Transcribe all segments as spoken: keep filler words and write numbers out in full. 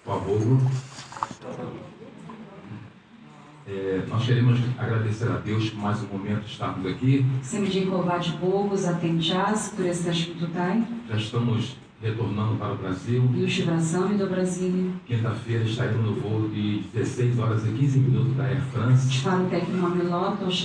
Por favor. É, nós queremos agradecer a Deus por mais um momento de estarmos aqui. Chcemy dziękować Bogu za ten czas, który jesteśmy tutaj. Já estamos retornando para o Brasil. Już wracamy do Brazylii. Quinta-feira estaremos no voo de dezesseis horas e quinze minutos da Air France. Czwartek mamy lot o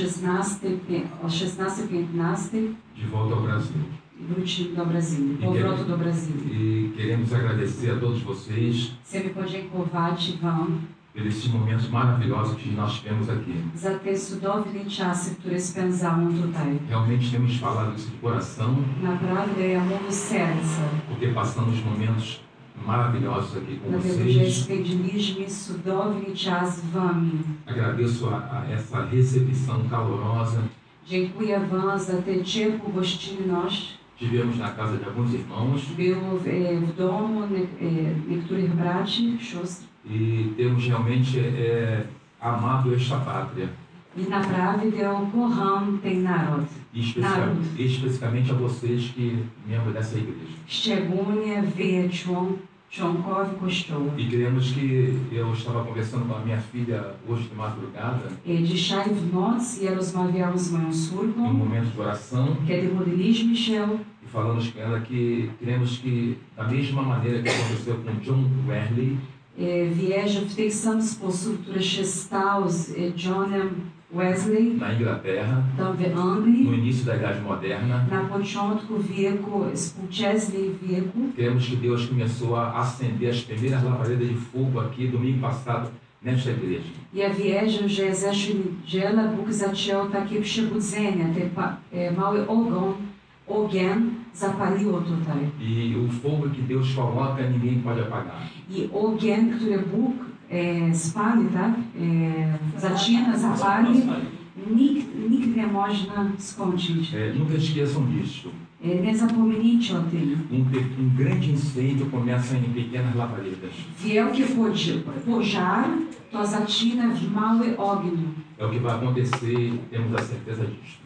szesnastej piętnaście. De volta ao Brasil. Wrócimy do Brazylii, powrotu do Brazylii. E queremos agradecer a todos vocês. Chcemy podziękować Wam por esses momentos maravilhosos que nós tivemos aqui. Za te cudowne czasy, które spędzamy tutaj. Realmente temos falado isso de coração. Naprawdę ja mówię z serca. Porque passamos momentos maravilhosos aqui com Dlatego, że vocês. spędziliśmy cudowny czas z Wami. Agradeço a, a essa recepção calorosa. Dziękuję Wam za tę ciepłą gościnność. Tivemos na casa de alguns irmãos. Było w, w domu ne, niektórych braci, sióstr. E temos realmente é, amado esta pátria. I naprawdę kocham ten naród. E especific, especificamente a vocês que membros dessa igreja. Szczególnie wy, człon, członkowie Kościoła. E queremos que eu estava conversando com a minha filha hoje de madrugada. I dzisiaj w nocy ja rozmawiałam z moją córką. Em um momento de oração. Kiedy modliliśmy się. E falamos com ela que queremos que da mesma maneira que aconteceu com John Wesley. Wierzę w ten sam sposób, który się stał z Johnem Wesley na Inglaterra, tam w Anglii, no início da Idade Moderna. Na początku wieku, współczesnej wieku. Queremos que Deus começou a acender as primeiras labaredas de fogo aqui domingo passado nesta igreja. Ja wierzę, że zeszłą niedzielę Bóg zaczął takie przebudzenie, te mały ogon, ogień zapaliło tutaj. E o fogo que Deus coloca ninguém pode apagar. I ogień, który Bóg e, spali, tak? E, zaczyna, zapali, nikt, nikt nie można skończyć. É, nunca esqueçam disso. E, nie zapomnijcie o tym. Um, um grande incêndio começa em pequenas labaredas. Wielki pożar to zaczyna w mały ogień. É o que vai acontecer, temos a certeza disso.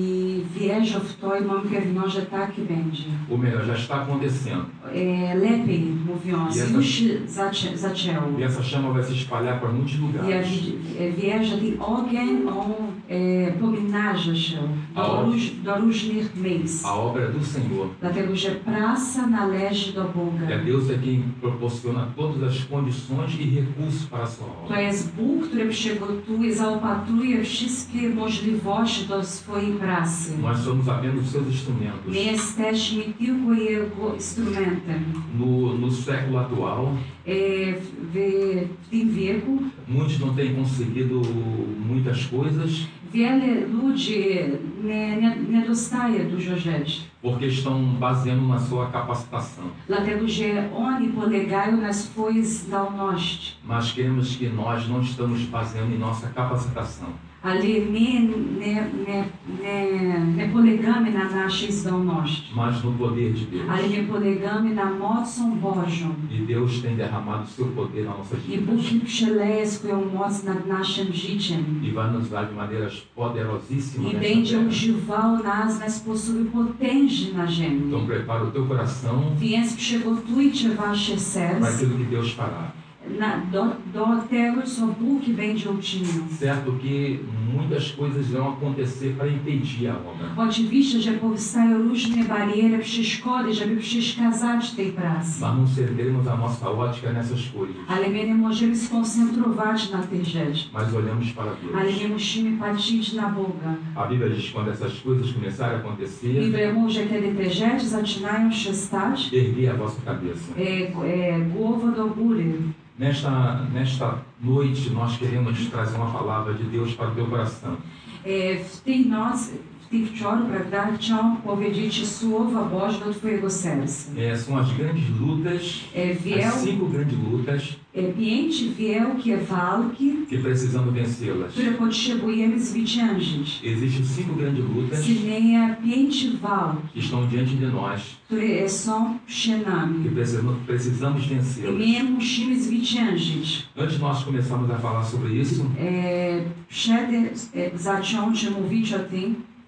I wierzę w to i mam pewność, że tak będzie. Ou melhor, já está acontecendo. É, lepiej mówiąc, essa, już zaczę, zaczęło. E essa chama vai se espalhar para muitos lugares. Ja wierzę, że ten ogień on e, pomnaża się do, róż, do różnych miejsc. A obra é do Senhor. Dlatego, że praca należy do Boga. É Deus é quem proporciona todas as condições e recursos para a sua obra. To jest Bóg, który przygotuje, zaopatruje wszystkie możliwości do swojej pracy. Nós somos apenas os seus instrumentos. My jesteśmy tylko Jego instrumentem. No, no século atual, é, w, w tym wieku, muitos não têm conseguido muitas coisas. Wiele ludzi nie, nie, nie dostaje dużo rzeczy. Porque estão baseando na sua capacitação. Dlatego, że oni polegają na swojej zdolności. Mas queremos que nós não estamos baseando em nossa capacitação. Ale my nie, nie, nie, nie polegamy na naszej zdolności. Mas no poder de Deus. Ale my polegamy na mocą Bożą. E Deus tem derramado seu poder na nossa vida. I Bóg przeleje swoją moc nad naszym życiem. E vai nos dar de maneiras poderosíssimas. I będzie używał nas na sposoby potężny na ziemi. Então prepara o teu coração. Więc przygotujcie wasze serce. Para aquilo que Deus fará. Na, do, do tego, co Bóg będzie uczynił. Certo que muitas coisas vão acontecer para impedir a obra. Oczywiście, że powstają różne bariery, przeszkody, żeby przeszkadzać tej pracy. Mas não cederemos a nossa ótica nessas coisas. Ale my nie możemy skoncentrować na tych rzeczach. Mas olhamos para Deus. Ale my musimy patrzeć na Boga. A Bíblia diz que quando essas coisas começarem a acontecer, Biblia mówi, że kiedy te rzeczy zaczynają się stać, erguei a vossa cabeça. e, e, głowa do góry. Nesta, nesta noite, nós queremos trazer uma palavra de Deus para o teu coração. E, w tej nocy, w tych wieczór, prawda, chciałam powiedzieć słowa Boże do twojego serca. É, são as grandes lutas, E, wiel, as cinco grandes lutas e, pięć wielkie walki, que precisamos vencê-las. które potrzebujemy zwyciężyć. Existem cinco grandes lutas Istnieje pięć walk, que estão diante de nós, które są przy nami. que precisamos, precisamos I vencê-las. my musimy zwyciężyć. Antes de nós começarmos a falar sobre isso, E, przed e, zacząć mówić o tym,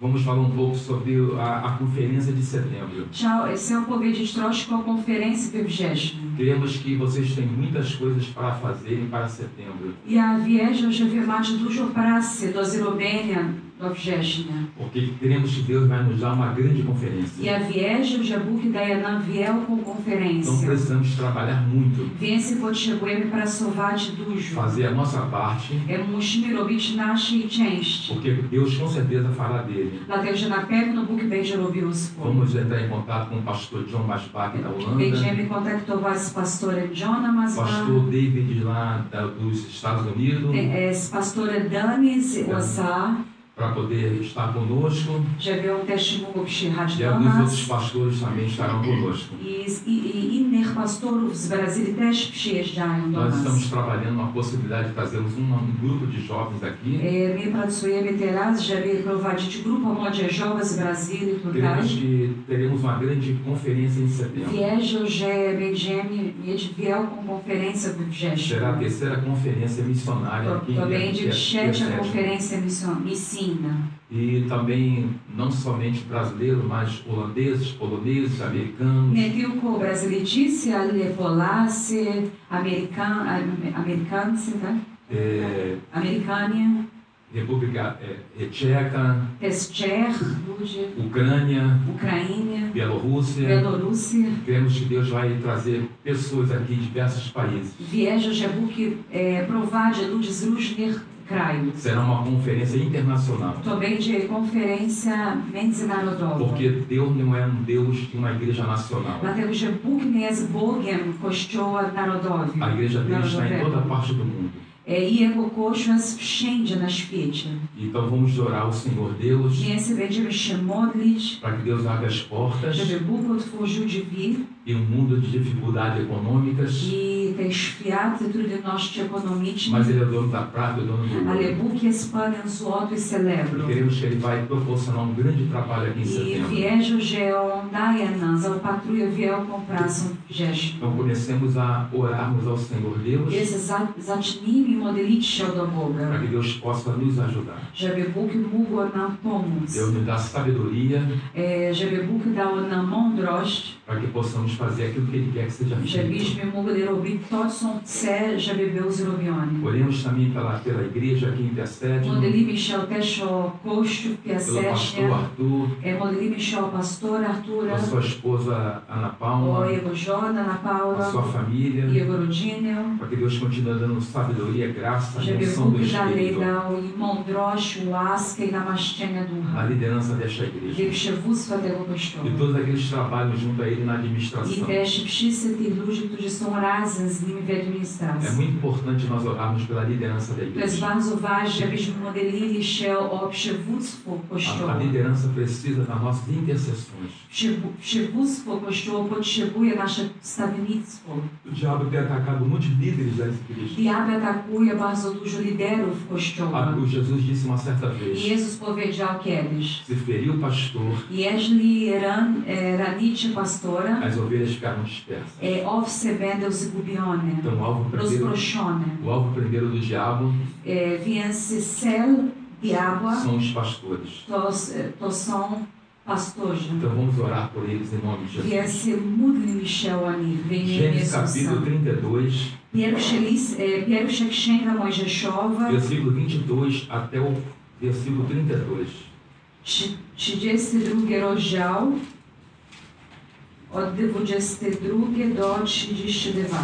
vamos falar um pouco sobre a, a conferência de setembro. Ćao, se opowiedzieć troszkę o konferencji we wrześniu. Queremos que vocês tenham muitas coisas para fazerem para setembro. Ja wierzę, że wy macie dużo pracy do zrobienia do września. Porque queremos que Deus vai nos dar uma grande conferência. Ja wierzę, że Bóg daje nam wielką Então konferencję. precisamos trabalhar muito, Więc potrzebujemy pracować dużo. fazer a nossa parte, E musimy robić naszej części. porque Deus com certeza fará dele. Dlatego, że na pewno Bóg będzie robił swoje. Vamos entrar em contato com o pastor John Masbach da Holanda, Będziemy kontaktować z pastorem Johnem Masbach, pastor David lá da, dos Estados Unidos, e, z pastorem Dani z U S A, para poder estar conosco, żeby on też mógł przyjechać e do alguns outros nas. pastores também estarão conosco. I, z- i, I innych pastorów z Brazylii też przyjeżdżają do Nós estamos nas. trabalhando uma possibilidade de trazermos um, um grupo de jovens aqui. E, My pracujemy teraz, żeby prowadzić grupę młodzieżową z Brazylii tutaj. Queremos que teremos uma grande conferência em setembro. Wierzę, że będziemy mieć wielką konferencję we wrześniu. Será a terceira conferência missionária To, aqui to em będzie trzecia Vietnã. konferencja misio- misyjna. E também, não somente brasileiros, mas holandeses, poloneses, americanos, Nie tylko Brazylijczycy, ale Polacy, Amerykan, am- Amerykańcy, tak? é, Amerykanie, República é, Tcheca, też Czech, ludzie, Ucrânia, Ucrânia, Bielorrússia. Bielorússia. Cremos que Deus vai trazer pessoas aqui de diversos países. Wierzę, że Bóg e, prowadzi ludzi z różnych krajów. Será uma conferência internacional. To będzie konferencja międzynarodowa. Porque Deus não é um Deus de uma igreja nacional. Dlatego, że Bóg nie jest Bogiem Kościoła narodowego. A igreja dele está em toda parte do mundo. E, I Jego Kościół jest wszędzie na świecie. Então vamos orar ao Senhor Deus Więc będziemy się modlić, para que Deus abra as portas żeby Bóg otworzył drzwi e um mundo de dificuldades econômicas, i ten świat trudności ekonomicznych, mas Ele é dono da prata e dono do ale ouro. Bóg jest Panem złotu i srebru. Queremos que Ele vai proporcionar um grande trabalho aqui em I setembro. wierzę, że On daje nam, zaopatruje wielką pracę w wrześniu. Então comecemos a orarmos ao Senhor Deus Więc za, zacznijmy modlić się do para Boga, que Deus possa nos ajudar. żeby Bóg mógł nam pomóc, Deus nos dá sabedoria e, żeby Bóg dał nam mądrość, para que possamos fazer aquilo que Ele quer que seja feito. żebyśmy mogli robić to, co chce, żeby był zrobiony. Oremos também pela, pela igreja aqui em Piacete, Modlimy się też o Kościół w pelo Piasecznie, pastor Arthur, e, modlimy się o pastora Artura, a sua esposa Ana o Paula, jego żonę, Ana a Paula, sua família, i jego rodzinę, para que Deus continue dando sabedoria, graça e żeby unção do Bóg dalej Espírito dał im mądrość, łaskę i namaszczenie na ducha. liderança desta igreja. Dla przywództwa tego Kościoła. E todos aqueles trabalhos junto a Ele na I administração. też wszyscy ci ludzie, którzy są razem z nimi w É administracji. muito importante nós orarmos pela liderança da To jest igreja. bardzo ważne, żebyśmy modlili się o przywództwo A, Kościoła. a liderança precisa das nossas intercessões. Przywu- Przywództwo Kościoła potrzebuje nasze wstawiennictwo. O diabo tem atacado muitos líderes das igrejas. Diabeł atakuje bardzo dużo liderów Kościoła. Ah, o Jesus disse uma certa vez: I Jezus powiedział kiedyś, se feriu o pastor, jeśli ran, e, ranicie pastora, as ovelhas ficaram dispersas. e, owce będą zgubione, Então, o alvo primeiro, rozproszone. o alvo primeiro do diabo E, Więc cel diabła são os pastores. to, s- to są pastorzy. Então, vamos orar por eles em nome de Jesus. Więc módlmy się o nich w imieniu Gênesis Jezusa. capítulo trinta e dois, Pierwszy list, e, pierwsza księga Mojżeszowa, versículo vinte e dois até o versículo trinta e dois. trzy- trzydziesty drugi rozdział, od dwudziestego drugiego do trzydziestego drugiego.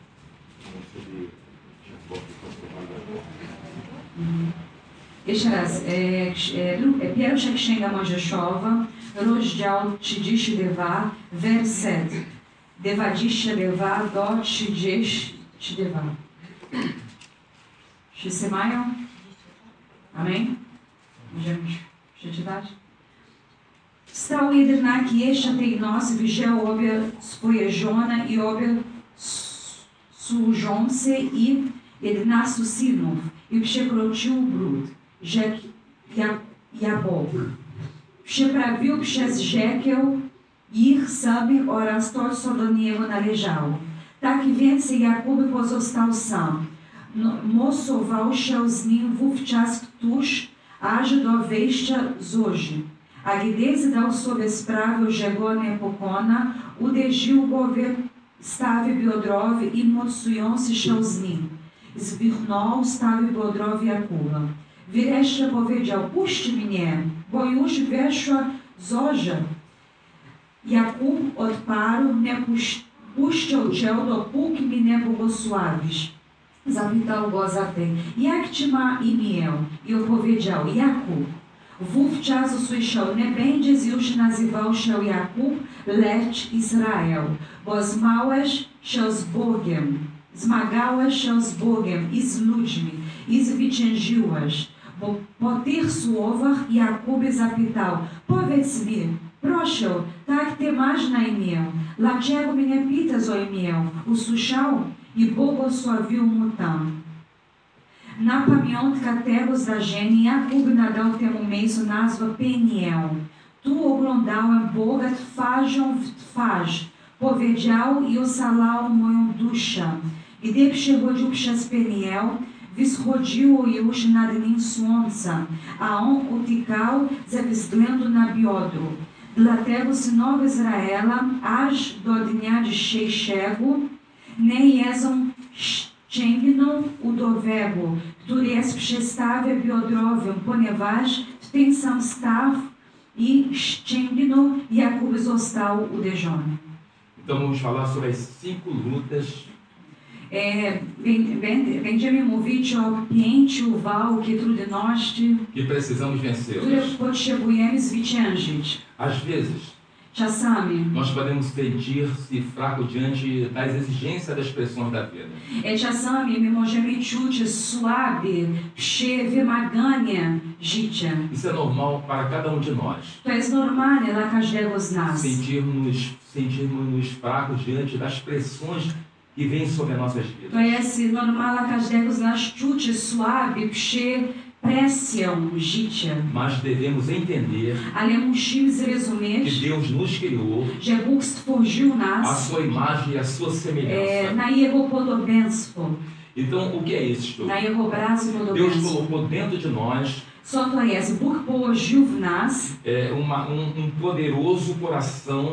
Jeszcze raz, e, ks- e, dru- e, pierwsza księga Mojżeszowa, rozdział trzydziesty drugi, werset dwadzieścia dwa do trzydziestego drugiego. Wszyscy mają? Amen? Możemy przeczytać? Stał jednak jeszcze tej nocy, wziął obie swoje żony i obie s- służące i jedenastu synów i przekroczył brud, rzekł jak Jabok. Przeprawił przez rzekę ich samych oraz to, co do niego należało. Tak więc Jakub pozostał sam. No, mocował się z nim wówczas któż, аж до веща зожи. А где дал sobie sprawę, że go nie pokona, uderzył go w stawy biodrowy i mocujący się z nim. Zwichnął stawy biodrowy Jakuba. Wreszcie powiedział, puść mnie, bo już weszła zorza. Jakub odparł, nie puszczał cię, dopóki mnie nie błogosławisz. Zapytał go zatem, jak ci ma imię? I opowiedział, Jakub. Wówczas usłyszał, nie będziesz już nazywał się Jakub, lecz Izrael, bo zmagałeś się z Bogiem, zmagałeś się z Bogiem i z ludźmi i zwyciężyłeś. Bo po tych słowach Jakub zapytał, powiedz mi, proszę, tak ty masz na imię, dlaczego mnie pytasz o imię? Usłyszał i błogosławił mu tam. Na pamiątkę tego zdarzenia Jakub nadał temu miejscu nazwę Peniel. Tu oglądałem Boga twarzą w twarz. Powiedział i ocalał moją duszę. Gdy przechodził przez Peniel, wschodziło już nad nim słońce, a on uciekał ze względu na biodro. Dlatego synowie Izraela, aż do dnia dzisiejszego, nie jedzą ścięgną udowego, który jest przy stawie biodrowym, ponieważ w ten sam staw i ścięgno Jakub został uderzony. Então vamos falar sobre as cinco lutas. É, będziemy mówić o pięciu walk i trudności, que precisamos które vencê-las. potrzebujemy zwyciężyć. Às vezes, Czasami nós podemos sentir-se fraco diante das exigências das pressões da vida. é, czasami my możemy czuć słabi przy wymaganiach życia. Isso é normal para cada um de nós. To jest normalne dla każdego z nas. Sentirmos, sentirmos fracos diante das pressões que vêm sobre as nossas To vidas. jest normal dla każdego z nas czuć słabi przy presją życia. Mas devemos entender Ale musimy que zrozumieć, Deus nos criou że Bóg stworzył a nas sua imagem e a sua é, semelhança. na Jego podobieństwo, Então, o que é isto? na Jego obraz i Deus podobieństwo. colocou dentro de nós Co to jest? Bóg położył w nas, é, uma, um, um poderoso coração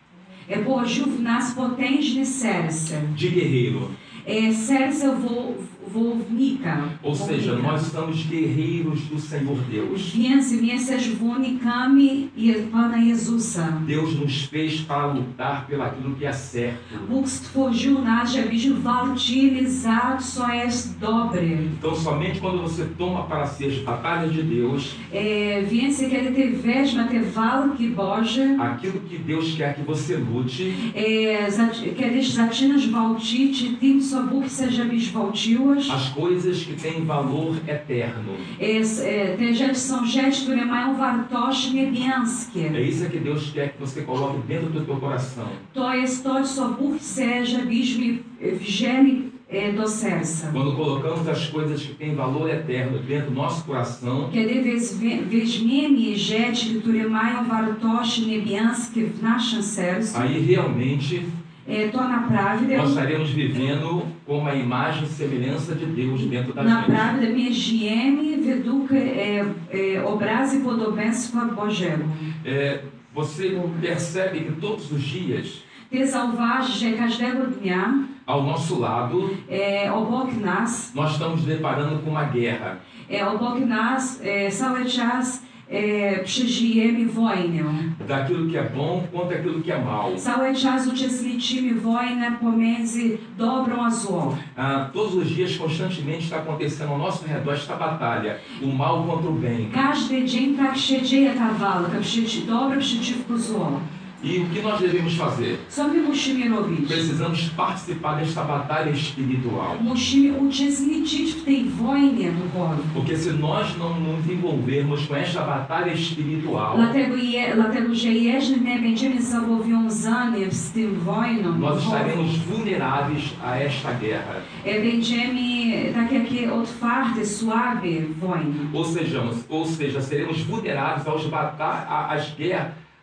é, położył w nas potężne serce. de guerreiro. É, serce wo, wojownika. Ou seja, Wojownika. nós somos guerreiros do Senhor Deus. Więc my jesteśmy wojownikami Pana Jezusa. Deus nos fez para lutar pelo aquilo que é certo. Bóg stworzył nas, żebyśmy walczyli za co jest dobre. Então, somente quando você toma para si as batalhas de Deus, É, więc kiedy ty weźmie te walki Boże, aquilo que Deus quer que você lute, é, za, kiedy zaczynasz walczyć tym, co Bóg chce, żebyś walczyłeś, as coisas que têm valor eterno. é, é, te rzeczy są rzeczy, które mają wartość niebiańskie. É isso que Deus quer que você coloque dentro do teu coração. To jest to, co Bóg chce, żebyśmy wzięli é, do serca. Quando colocamos as coisas que têm valor eterno dentro do nosso coração, Kiedy weźmie- weźmiemy rzeczy, które mają wartość niebiańskie w naszym sercu, aí realmente é, to naprawdę, nós estaremos vivendo com a imagem e semelhança de Deus dentro da gente. naprawdę my żyjemy według é, é, obrazu i podobieństwa Bożego. É, você percebe que todos os dias, Ty zauważ, że każdego dnia ao nosso lado, é, obok nas, nós estamos deparando com uma guerra. é, obok nas é, cały czas é, przeżyjemy wojnę. Daquilo que é bom quanto aquilo que é mal. Cały czas uczestniczymy w wojnie pomiędzy dobrą a złą. Ah, todos os dias, constantemente, está acontecendo ao nosso redor esta batalha. O mal contra o bem. Każdy dzień tak się dzieje ta walka, przeci- dobre przeciwko złu. E o que nós devemos fazer? Co my musimy robić? Precisamos participar desta batalha espiritual. Musimy uczestniczyć w tej wojnie duchowej. Porque se nós não nos envolvermos com esta batalha espiritual, Dlatego, je, dlatego że jeżeli nie będziemy zobowiązani z tym wojną nós duchową, estaremos vulneráveis a esta guerra. e będziemy tak jak otwarte, słabe w wojnie. Ou, sejamos, ou seja, seremos vulneráveis aos bata a- às guerras,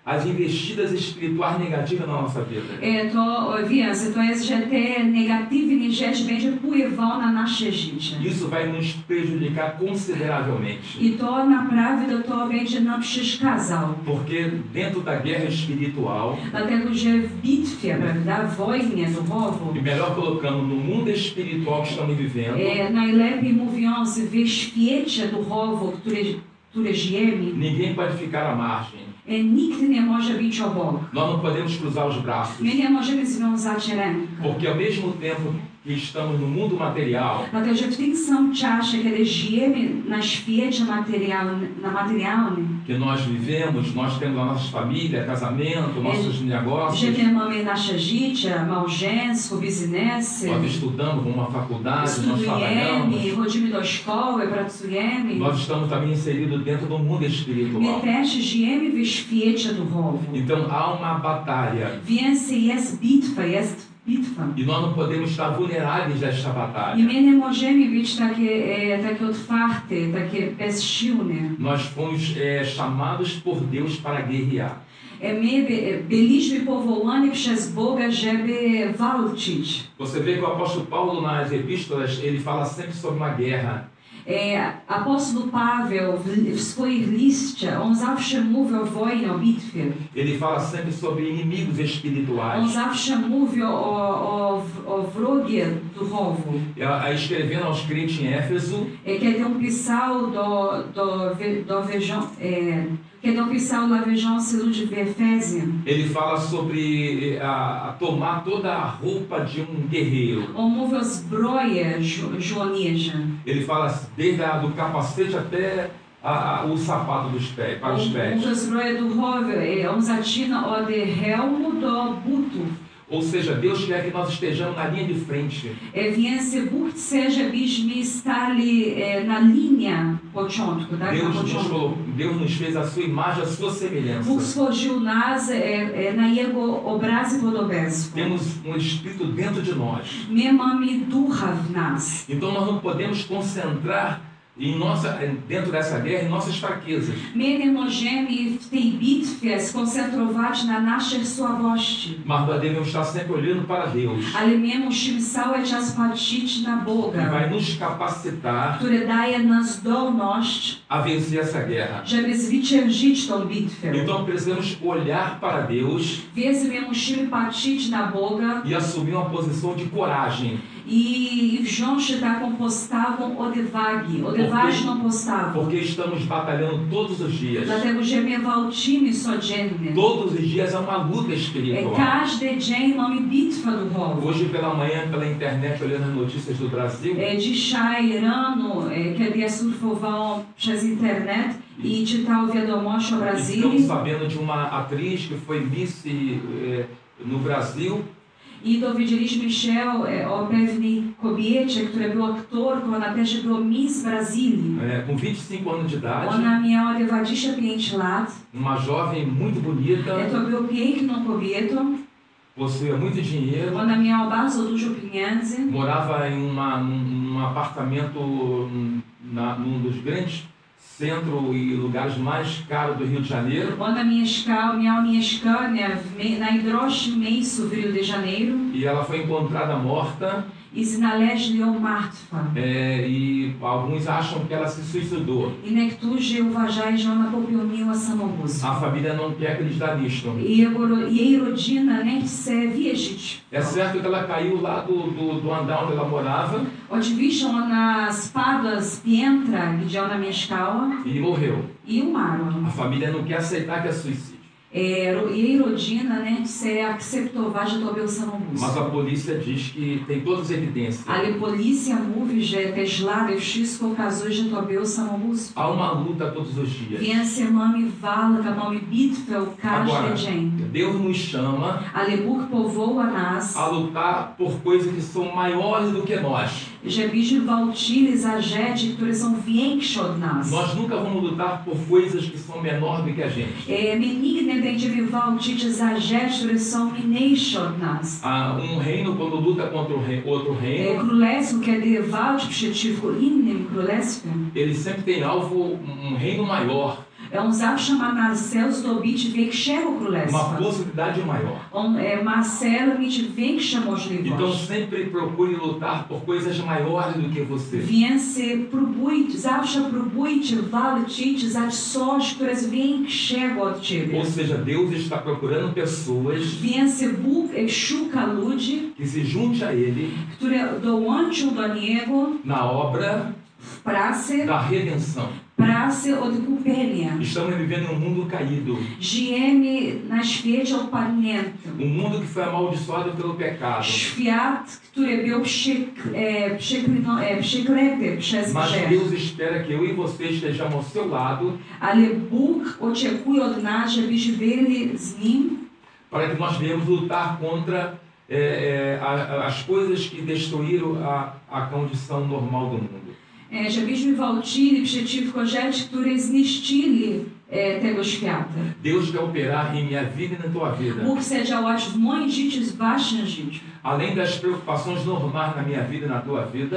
as investidas espirituais negativas na nossa vida. Е, то віянце, то є же те негативні речі będzie wpływał na nasze życie. Isso vai nos prejudicar consideravelmente. I to naprawdę to będzie nam przeszkadzał. Porque dentro da guerra espiritual, Dlatego, że w bitwie, prawda, w wojnie duchowej, e melhor colocando no mundo espiritual que estamos vivendo, é, najlepiej mówiąc, w świecie duchowym, który, który żyjemy, ninguém pode ficar à margem. é, nikt nie może być obok. Nós não podemos cruzar os braços. My nie możemy związać rękę. Porque ao mesmo tempo que estamos no mundo material, Dlatego, że w tym samym czasie, kiedy żyjemy na świecie materialnym, na materialnym, que nós vivemos, nós temos a nossa família, casamento, nossos negócios, że mamy nasze życie, małżeństwo, biznesy, nós estudamos numa faculdade, nós trabalhamos, studujemy, chodzimy do szkoły, pracujemy. nós estamos também inseridos dentro do mundo My espiritual. też żyjemy w świecie duchowym. Então há uma batalha Więc jest bitwa, jest bitwa. e nós não podemos estar vulneráveis a esta I batalha. my nie możemy być takie, e, takie otwarte, takie bezsilne. Nós fomos é, chamados por Deus para guerrear. E my by- byliśmy powołani przez Boga, żeby walczyć. Você vê que o apóstolo Paulo nas epístolas, ele fala sempre sobre uma guerra. E, apóstolo Paweł w, w swoich liście, on zawsze mówi o wojnie, o bitwie. Ele fala sempre sobre inimigos On espirituais. zawsze mówi o, o, o wrogie duchowym. Aí escrevendo aos crentes em Éfeso, É, que on pisał do, do, do Vejan, é, que on pisał dla wierzących ludzi w Efezjem. ele fala sobre a, a tomar toda a roupa de um guerreiro. On mówi o zbroje żo- żołnierzy. Ele fala desde a, do capacete até a, a, o sapato dos pés, para On os pés. mówi o zbroje duchowe. É, on zaczyna od helmu do butów. Ou seja, Deus quer que nós estejamos na linha de frente. É, więc Bóg chce, żebyśmy stali é, na linii początku, tak? Na Deus nos, początku. colocou- Deus nos fez a sua imagem, a sua Bóg semelhança. stworzył nas é, é, na Jego obraz i podobieństwo. Temos um Espírito dentro de nós. My mamy ducha w nas. Então nós não podemos concentrar em nossa, dentro dessa guerra em nossas fraquezas. My nie możemy w tej bitwie skoncentrować na naszych słabości, Mas nós devemos estar sempre olhando para Deus, ale my musimy cały czas patrzeć na que Boga, vai nos capacitar który daje nam zdolność, a vencer essa guerra. żeby zwyciężyć tą bitwę. Então precisamos olhar para Deus Więc my musimy patrzeć na Boga e assumir uma posição de coragem, i wziąć taką postawą odwagi, odważną postawą. porque estamos batalhando todos os dias. Dlatego, że my walczymy codziennie. Todos os dias é uma luta É, espiritual. Każdy dzień mamy bitwę duchową. Hoje pela manhã, pela internet, olhando as notícias do Brasil, É, dzisiaj rano, é, kiedy ja surfowałam przez internet i czytał wiadomości o estamos Brazylii sabendo de uma atriz que foi Miss eh, no Brasil, i dowiedzieliśmy się é, o pewnej kobiecie, która była aktorką, ona też była Miss Brazylii. eh, com vinte e cinco anos de idade, Ona miała dwadzieścia pięć lat, uma jovem muito bonita, é, to była piękną kobietą, possuía muito dinheiro, ona miała bardzo dużo pieniędzy, morava em uma, num, num apartamento hum, na, num dos grandes centros e lugares mais caros do Rio de Janeiro. ona mieszkała, miała mieszkanie w mie- najdroższym miejscu w Rio de Janeiro E ela foi encontrada morta i znaleźli ją martwa. eh, e alguns acham que ela se suicidou. I niektórzy uważają, że ona popełniła samobójstwo. A família não quer acreditar nisto. I jego, ro- jej rodzina nie chce wierzyć. É certo que ela caiu lá do, do, do andar onde ela morava Oczywiście ona spadła z piętra, gdzie ona mieszkała e morreu. i umarła. A família não quer aceitar que é suicídio. É, ro- jej rodzina nie chce akceptować, że to był Mas samobójstwo. a polícia diz que tem todas as evidências. Ale policja mówi, że te ślady, wszystko ukazuje, że to był samobójstwo. Há uma luta todos os dias. Więc mamy walkę, mamy bitwę Agora, każdy dzień. Deus nos chama Ale Bóg powoła nas, a lutar por coisas que são maiores do que nós. żebyśmy walczyli za rzeczy, które są większe od nas. Nós nunca vamos lutar por coisas que são menores do que a gente. É, my nigdy nie będziemy walczyć za rzeczy, które są mniejsze od nas. Ah, um reino, quando luta contra o rei- outro É, reino, królestwo, kiedy walczy przeciwko innym królestwem, ele sempre tem alvo, um reino maior. On zawsze ma na cel zdobyć większego uma królestwa. possibilidade maior. On e, ma cel mieć większe Então możliwości. sempre procure lutar por coisas maiores do que você. Więc próbujcie, zawsze próbujcie walczyć za coś, które jest większego od ciebie. Ou seja, Deus está procurando pessoas Więc Bóg e, szuka ludzi, que se junte a Ele które dołączą do Niego na obra w pracy, da redenção. pracy odkupienia. Estamos vivendo num mundo caído, Żyjemy na świecie opadniętym. um mundo que foi amaldiçoado pelo pecado. Świat, który był przyk, e, przykryno, e, przykryty przez Mas grzech. Deus espera que eu e você estejamos ao seu lado Ale Bóg oczekuje od nas, żebyśmy byli z Nim, para que nós venhamos lutar contra é, é, a, a, as coisas que destruíram a, a condição normal do mundo. e, żebyśmy walczyli przeciwko rzeczy, które zniszczyli e, tego świata. Deus quer operar em minha vida e na tua vida. Bóg chce działać w moim życiu, w waszym życiu. Além das preocupações normais na minha vida e na tua vida,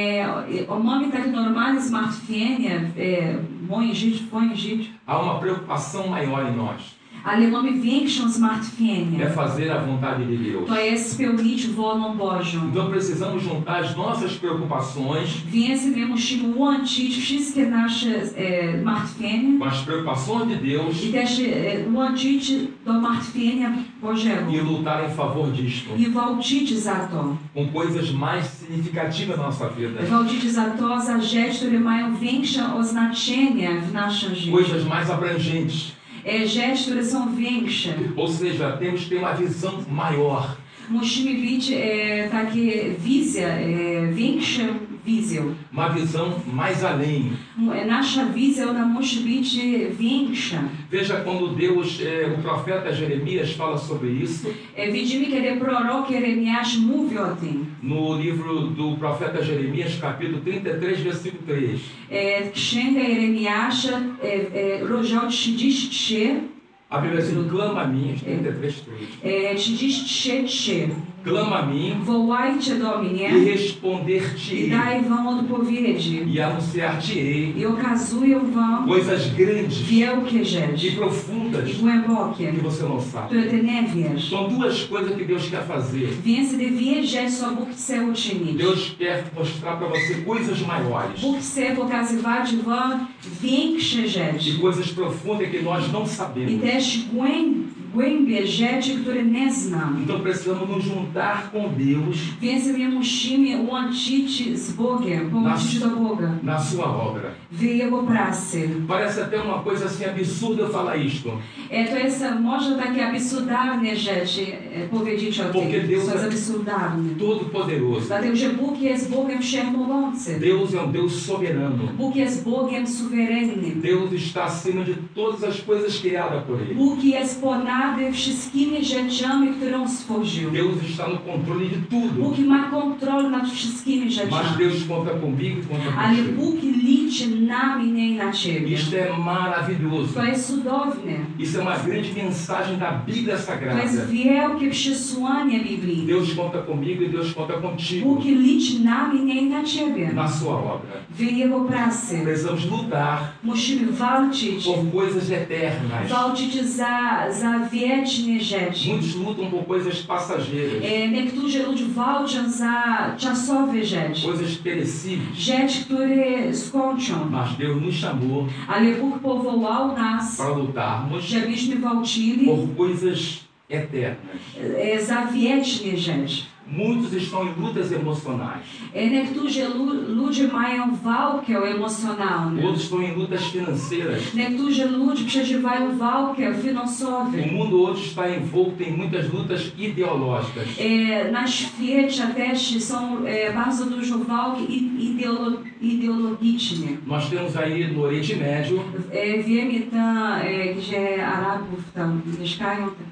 E, o mamy tak normalne zmartwienia e, w moim życiu, w twoim życiu, há uma preocupação maior em nós. ale mamy większą zmartwienie. É fazer a vontade de Deus. To jest spełnić wolę Bożą. Então precisamos juntar as nossas preocupações Więc my musimy łączyć wszystkie nasze e, martwienia com as preocupações de Deus i też e, łączyć do martwienia Bożego e lutar em favor disto, i walczyć za to. com coisas mais significativas na nossa vida, Walczyć za to, za rzeczy, które mają większe oznaczenie w naszym życiu. coisas mais abrangentes. E, rzeczy, które są większe. Ou seja, temos que ter uma visão maior. Musimy mieć e, takie wizje, e, większą wizję. Uma visão mais além. Nasza wizja ona musi być większa. Veja quando Deus, é, o profeta Jeremias fala sobre isso, E, widzimy, kiedy prorok Jeremiasz mówi o tym. no livro do profeta Jeremias, capítulo trinta e três, versículo três. E, Księga Jeremiasza, e, e, rozdział trzydzieści trzy, A Bíblia diz, clama a mim, trinta e três, três. e, trzydzieści trzy, trzy. Clama a mim Wołajcie do e mnie i responder-te-ei daj wam odpowiedzi. e anunciar-te-ei I okazuję wam coisas grandes wielkie e rzeczy profundas i głębokie, que você não sabe. które ty nie wiesz. São duas coisas que Deus quer fazer. Więc dwie rzeczy, co Bóg chce uczynić. Deus quer mostrar para você coisas maiores Bóg chce pokazywać wam większe rzeczy e coisas profundas que nós não i sabemos. też głęb, głębie rzeczy, które nie znam. Então precisamos nos juntar com Deus Więc my musimy łączyć z Bogiem, połączyć do Boga na sua obra. w Jego pracy. Parece até uma coisa assim absurda eu falar isto, E, to jest może takie absurdalne rzeczy e, powiedzieć o Porque tym, Deus co jest é absurdalne. todo poderoso. Dlatego, że Bóg jest Bogiem wszechmogącym. Deus é um Deus soberano. Bóg jest Bogiem suwerennym. Deus está acima de todas as coisas criadas por Ele. Bóg jest ponad wszystkimi rzeczami, które On stworzył. Deus está no controle de tudo. Bóg ma kontrolę nad wszystkimi Mas rzeczami. Deus conta comigo e conta Ale contigo. Bóg liczy na mnie i na Ciebie. Isto é maravilhoso. To jest cudowne. Isso é uma grande mensagem da Bíblia To jest Sagrada. wielkie przesłanie Biblii. Deus conta comigo e Deus conta contigo Bóg liczy na mnie i na Ciebie. na sua obra. W Jego pracy. Precisamos lutar Musimy walczyć. por coisas eternas. Walczyć za, za wieczne rzeczy. Muitos lutam por coisas passageiras, E, niektórzy ludzie walczą za czasowe rzeczy. coisas perecíveis. Rzeczy, które skończą. Mas Deus nos chamou Ale Bóg powołał nas, para lutarmos żebyśmy walczyli por coisas eternas. e, za wieczne rzeczy. Muitos estão em lutas emocionais, E, niektórzy lu- ludzie mają walkę emocjonalną. outros estão em lutas financeiras. Niektórzy ludzie przeżywają walkę finansową. O mundo hoje está envolto em muitas lutas ideológicas. E, na świecie też są e, bardzo dużo walki i- ideolo, ideologiczne. Nós temos aí no Oriente Médio, E, wiemy tam, e, gdzie Arabów tam mieszkają, tak,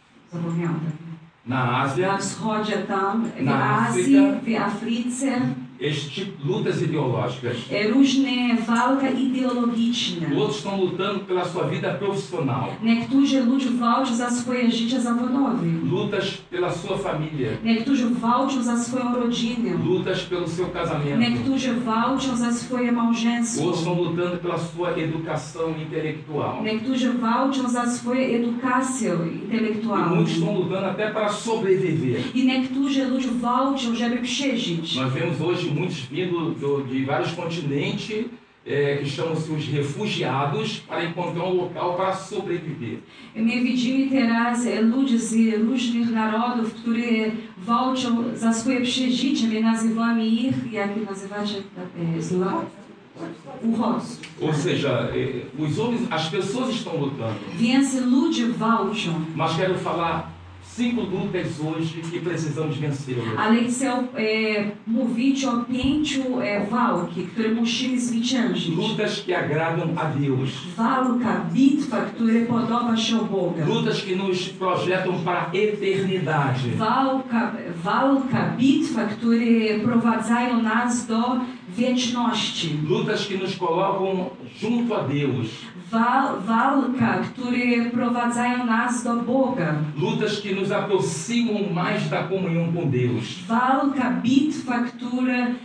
zapomniałam. Tak. na Ásia, Na wschodzie tam, w Na Azji, Afryce. w Afryce, este tipo de lutas ideológicas. różne walka ideologiczne. Outros estão lutando pela sua vida profissional. Niektórzy ludzie walczą za swoje życie zawodowe. Lutas pela sua família. Niektórzy walczą za swoją rodzinę. Lutas pelo seu casamento. Niektórzy walczą za swoje małżeństwo. Outros estão lutando pela sua educação intelectual. Niektórzy walczą za swoją edukację E intelektualną. muitos estão lutando até para sobreviver. I niektórzy ludzie walczą, żeby przeżyć. Nós vemos hoje muitos vindo do, de vários continentes é, que chamam-se os refugiados para encontrar um local para sobreviver. My widzimy teraz ludzi z różnych narodów, którzy walczą za swoje przeżycie. My nazywamy ich, jak nazywacie, zła? Uchodźców. Ou seja, é, os homens, as pessoas estão lutando. Więc ludzie walczą. Mas quero falar cinco lutas hoje que precisamos vencê-las. Ale chcę e, mówić o pięciu e, walki, które musimy zwyciężyć. Lutas que agradam a Deus. Walka, bitwa, która podoba się Bogu. Lutas que nos projetam para a eternidade. Walka, walka, bitwa, które prowadzają nas do wieczności. Lutas que nos colocam junto a Deus. Wal, walka, które prowadzają nas do Boga. Lutas que nos aproximam mais da comunhão com Deus. Walka, bitwa, które e,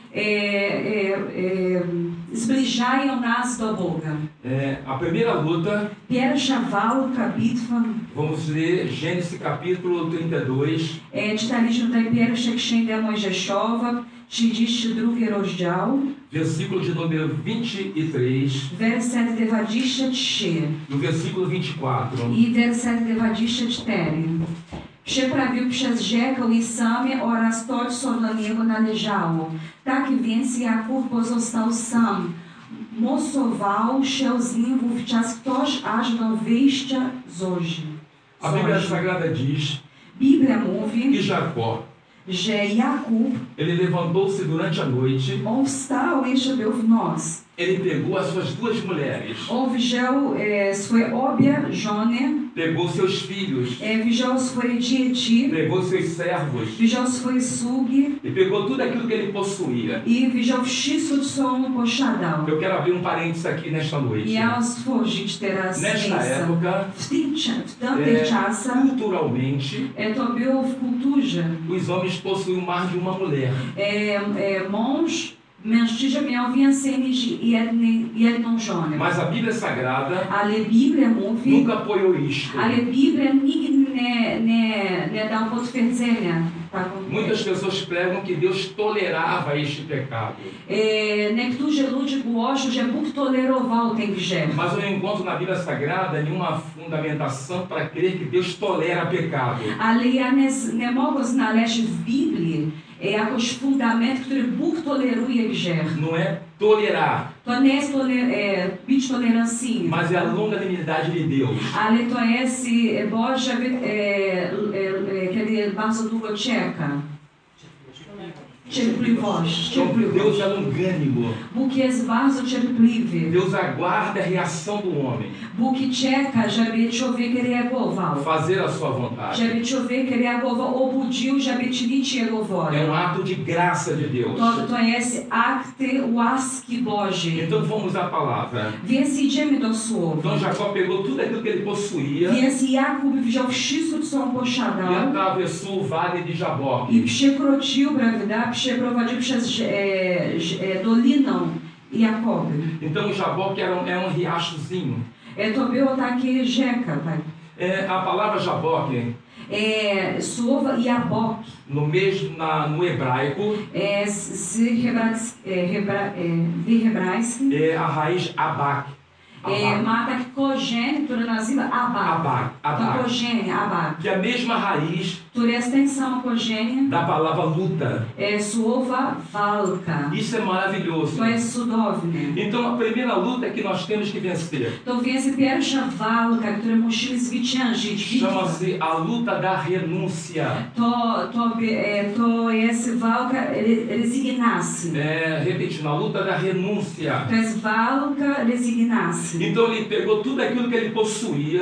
e, e, zbliżają nas do Boga. É, a primeira luta, Pierwsza walka, bitwa, vamos ler Gênesis capítulo trinta e dois, e, czytaliśmy tutaj pierwsze Księga Mojżeszowa, trzydziesty drugi rozdział, versículo de número vinte e três, werset dwadzieścia trzy do versículo vinte e quatro. i werset dwadzieścia cztery. Przeprawił przez rzekę i same oraz to, co dla niego należało. Tak więc Jakub pozostał sam. Mocował się z nim wówczas ktoś aż do wyjścia zorzy. A Bíblia Sagrada diz Biblia mówi, que Jacó, że Jakub, ele levantou-se durante a noite, on wstał i szedł w noc. ele pegou as suas duas mulheres, On wziął e, swoje obie żony, pegou seus filhos, e, wziął swoje dzieci, pegou seus servos wziął swoje sługi e pegou tudo aquilo que ele possuía. i wziął wszystko, co on posiadał. Eu quero abrir um parênteses aqui nesta noite. I ja stworzyć teraz Nesta miejsce. época, W, tym, cza- w tamtych é, czasach culturalmente, e, to było w kulturze. os homens possuíam mais de uma mulher. E, e, mąż, mężczyzna miał więcej niż jedny, jedną żonę. Mas a Bíblia Sagrada Ale Biblia mówi, nunca apoiou isto. ale Biblia nigdy nie, nie, nie dał potwierdzenia. taką- Muitas pessoas pregam que Deus tolerava este pecado. E, niektórzy ludzie głoszą, że Bóg tolerował ten grzech. Mas eu não encontro na Bíblia Sagrada nenhuma fundamentação para crer que Deus tolera pecado. Ale ja nie, nie mogę znaleźć w Biblii e, jakoś fundament, który Bóg toleruje grzech. Não é tolerar, To nie jest toler, e, być tolerancyjny, mas é a longanimidade de Deus. ale to jest e, Boże, e, e, e, kiedy bardzo długo czeka. Cierpliwość, Então, Deus cierpliwość. é longânimo. Bóg jest bardzo cierpliwy. Deus aguarda a reação do homem, Bóg czeka, żeby człowiek reagował. fazer a sua vontade. Żeby człowiek reagował, obudził, żeby czynić Jego É wolę. um ato de graça de Deus. To, to jest akt łaski Bożej. Então vamos à palavra. Więc idziemy do słowa. Então Jacó pegou tudo aquilo que ele possuía Więc Jakub wziął wszystko, co on e posiadał atravessou o vale de i Jaboque. przekroczył, prawda, przeprowadził przez e, e, dolinę Jakoby. Então Jaboque era um, é um riachozinho. E, to było takie rzeka, tak. É, a palavra Jaboque, E, słowo Jabok no mesmo na, no hebraico, e, z, z hebrajs, e, hebra, e, w hebrajskim é a raiz abak. e, Abak. ma taki korzeń, który nazywa Abak. Abak. To Abak. korzenie, Abak, Que é a mesma raiz który jest ten sam korzeń da palavra luta. e, słowa walka. Isso é maravilhoso. To jest cudowne. Então a primeira luta que nós temos que vencer To więc pierwsza walka, którą musimy zwyciężyć, bitwa, chama-se a luta da renúncia. to, to, e, to jest walka re, rezygnacji. É, repetindo, a luta da renúncia. To jest walka rezygnacji. Então ele pegou tudo aquilo que ele possuía,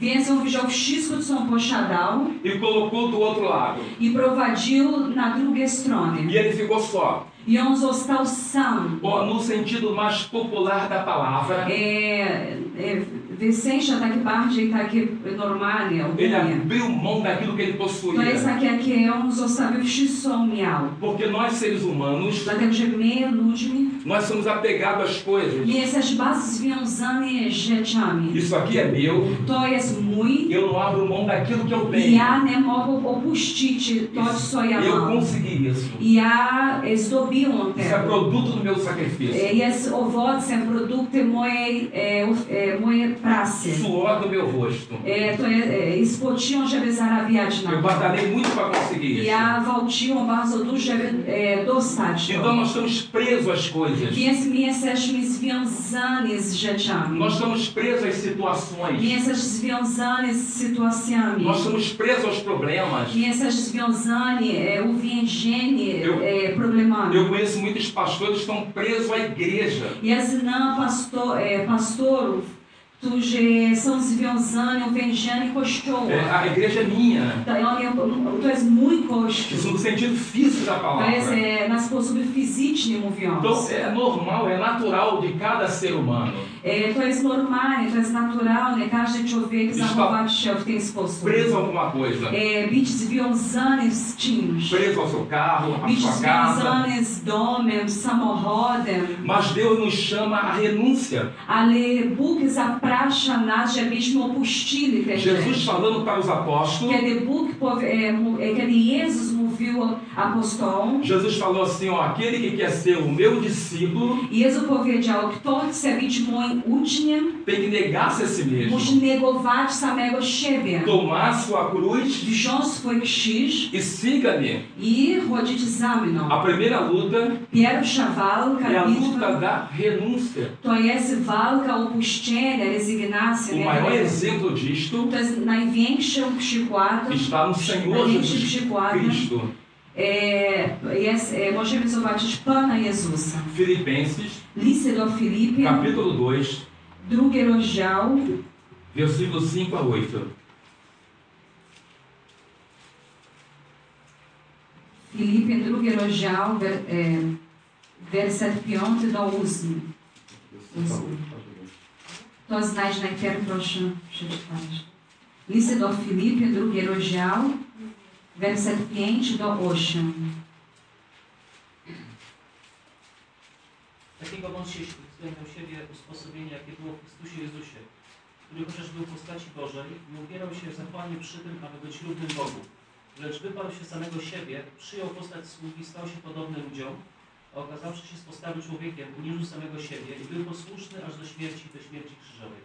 Więc on wziął wszystko, co on posiadał e colocou do outro lado. i prowadził na drugiej stronie. E ele ficou só. I on został sam. Ó, no sentido mais popular da palavra, É, é, w sensie takie bardziej takie normalne, ele ogólnie. abriu mão daquilo que ele To jest possuía. takie, jakie on zostawił wszystko, co miał. Porque nós, seres humanos, Dlatego, że my, ludźmi, nós somos apegados às coisas. my jesteśmy bardzo związani z rzeczami. Isso aqui é meu, To jest mój. eu não abro mão daquilo que eu I tenho. ja nie mogę opuścić to, co ja Eu mam. consegui isso. I ja e, zdobiłam Isso é tego. produto do meu sacrifício. E, Jest owocem, produktem mojej, e, of- e, mojej pracy. Suor do meu rosto. E, to jest e, i spociłam, żeby zarabiać na Eu to. batalhei muito para conseguir I isso. ja walczyłam bardzo dużo, żeby e, dostać Então to. nós estamos presos às coisas. Więc my jesteśmy związani z rzeczami. Nós estamos presos às situações. My jesteśmy związani z sytuacjami. Nós estamos presos aos problemas. My jesteśmy związani, e, uwięzieni Eu- e, problemami. Eu conheço muitos pastores que estão presos à igreja. Ja znam pastor, e, pastorów, którzy są związani, uwięzieni kościołem. É, a igreja é minha. To, oni, to jest mój kościół. Isso no sentido físico da To jest palavra. e, na sposób fizyczny mówiąc. Então é normal, é natural de cada ser humano. E, to jest normalne, to jest naturalne. Każdy człowiek zachować się w ten sposób. Preso a alguma coisa. E, być związany z czymś. Preso ao seu carro, à Być sua casa. związany z domem, samochodem. Mas Deus nos chama à renúncia. Ale Bóg zaprasza nas, żebyśmy opuścili te Jesus rzeczy. falando para os apóstolos, Kiedy Bóg powie, e, mu- e, kiedy Jezus mówił apostołom, Jesus falou assim, ó, aquele que quer ser o meu discípulo Jezus powiedział, kto chce być moim uczniem, tem que negar-se a si mesmo, musi negować samego siebie, tomar sua cruz wziąć swój krzyż e siga-me. i chodzić za mną. A primeira luta Pierwsza walka, é a luta bitwa, da renúncia. to jest walka opuszczenia, rezygnacji. O nie? maior exemplo disto To jest największym przykładem, está no Senhor największym Jesus przykładem. Cristo. É, jest, é, możemy zobaczyć Pana Jezusa. Filipenses, List do Filipian, capítulo dois, drugi rozdział, versículo cinco a oito. Filipian, drugi rozdział, wer, e, werset piąty do ósmy. To znajdź najpierw, proszę przeczytać. List do Filipian, drugi rozdział, werset pięć do ósmego. Takiego bądźcie względem siebie usposobienia, jakie było w Chrystusie Jezusie, który chociaż był w postaci Bożej, nie upierał się w zachłanie przy tym, aby być równym Bogu, lecz wyparł się samego siebie, przyjął postać sługi, stał się podobny ludziom, a okazawszy się z postawy człowiekiem, uniżył samego siebie i był posłuszny aż do śmierci, do śmierci krzyżowej.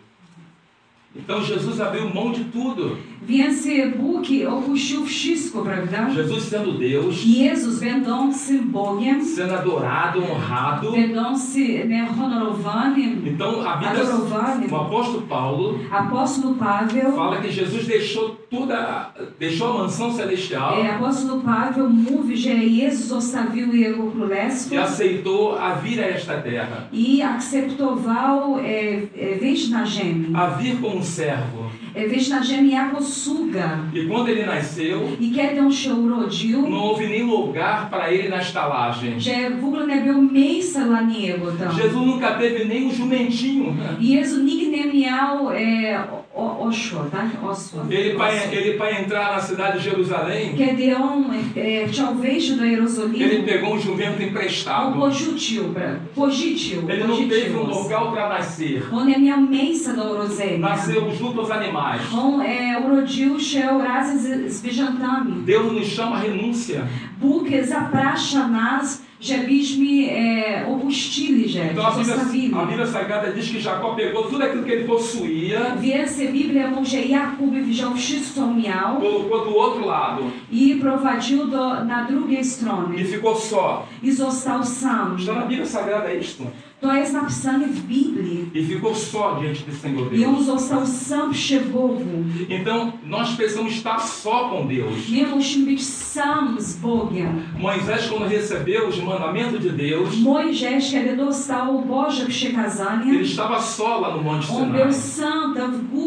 Então Jesus abriu mão de tudo. Więc Bóg opuścił wszystko, prawda? Jesus sendo Deus, Jezus, będący Bogiem, sendo adorado, honrado. będący ne, honorowanym, Então a Bíblia, adorowanym. o apóstolo Paulo Apóstolo Paweł, fala que Jesus deixou toda, deixou a mansão celestial é, apóstolo Paweł mówi, że Jezus zostawił Jego królestwo e aceitou a vir a esta terra, i akceptował e, e, wejść na ziemię. a vir como um servo. E, wejść na ziemię jako sługa. E quando ele nasceu, I kiedy on się urodził, não houve nem lugar para ele na estalagem. że w ogóle nie było miejsca dla Niego tam. Jesus nunca teve nem um jumentinho. I Jezus nigdy nie miał e, o, osło, tak? Osło. Ele para ele para entrar na cidade de Jerusalém, Kiedy on e, chciał wejść do ele Jerozolimy, pegou um jumento on emprestado. porzucił, pra- pożyczył, Ele não teve um pożyczył. local para nascer. On nie miał miejsca do urodzenia. Nasceu junto aos animais. On e, urodził się razem z zwierzętami. Deus nos chama à renúncia. Bóg zaprasza nas, żebyśmy e, opuścili rzeczy, Então a Bíblia, zostawili. a Bíblia Sagrada diz que Jacó pegou tudo aquilo que ele possuía, Więc Biblia mówi, że Jakub wziął wszystko, co miał colocou do outro lado i prowadził do, na drugiej stronie e ficou só. i został sam. Está na Bíblia Sagrada isto. To jest napisane w Biblii. E ficou só diante do Senhor I on Deus. został sam przy Bogu. Então nós precisamos estar só com Deus. My musimy być sam z Bogiem. Moisés, quando recebeu os mandamentos de Deus, Mojżesz, kiedy dostał Boże przykazanie, ele estava só lá no Monte on był Sinai. sam tam w górę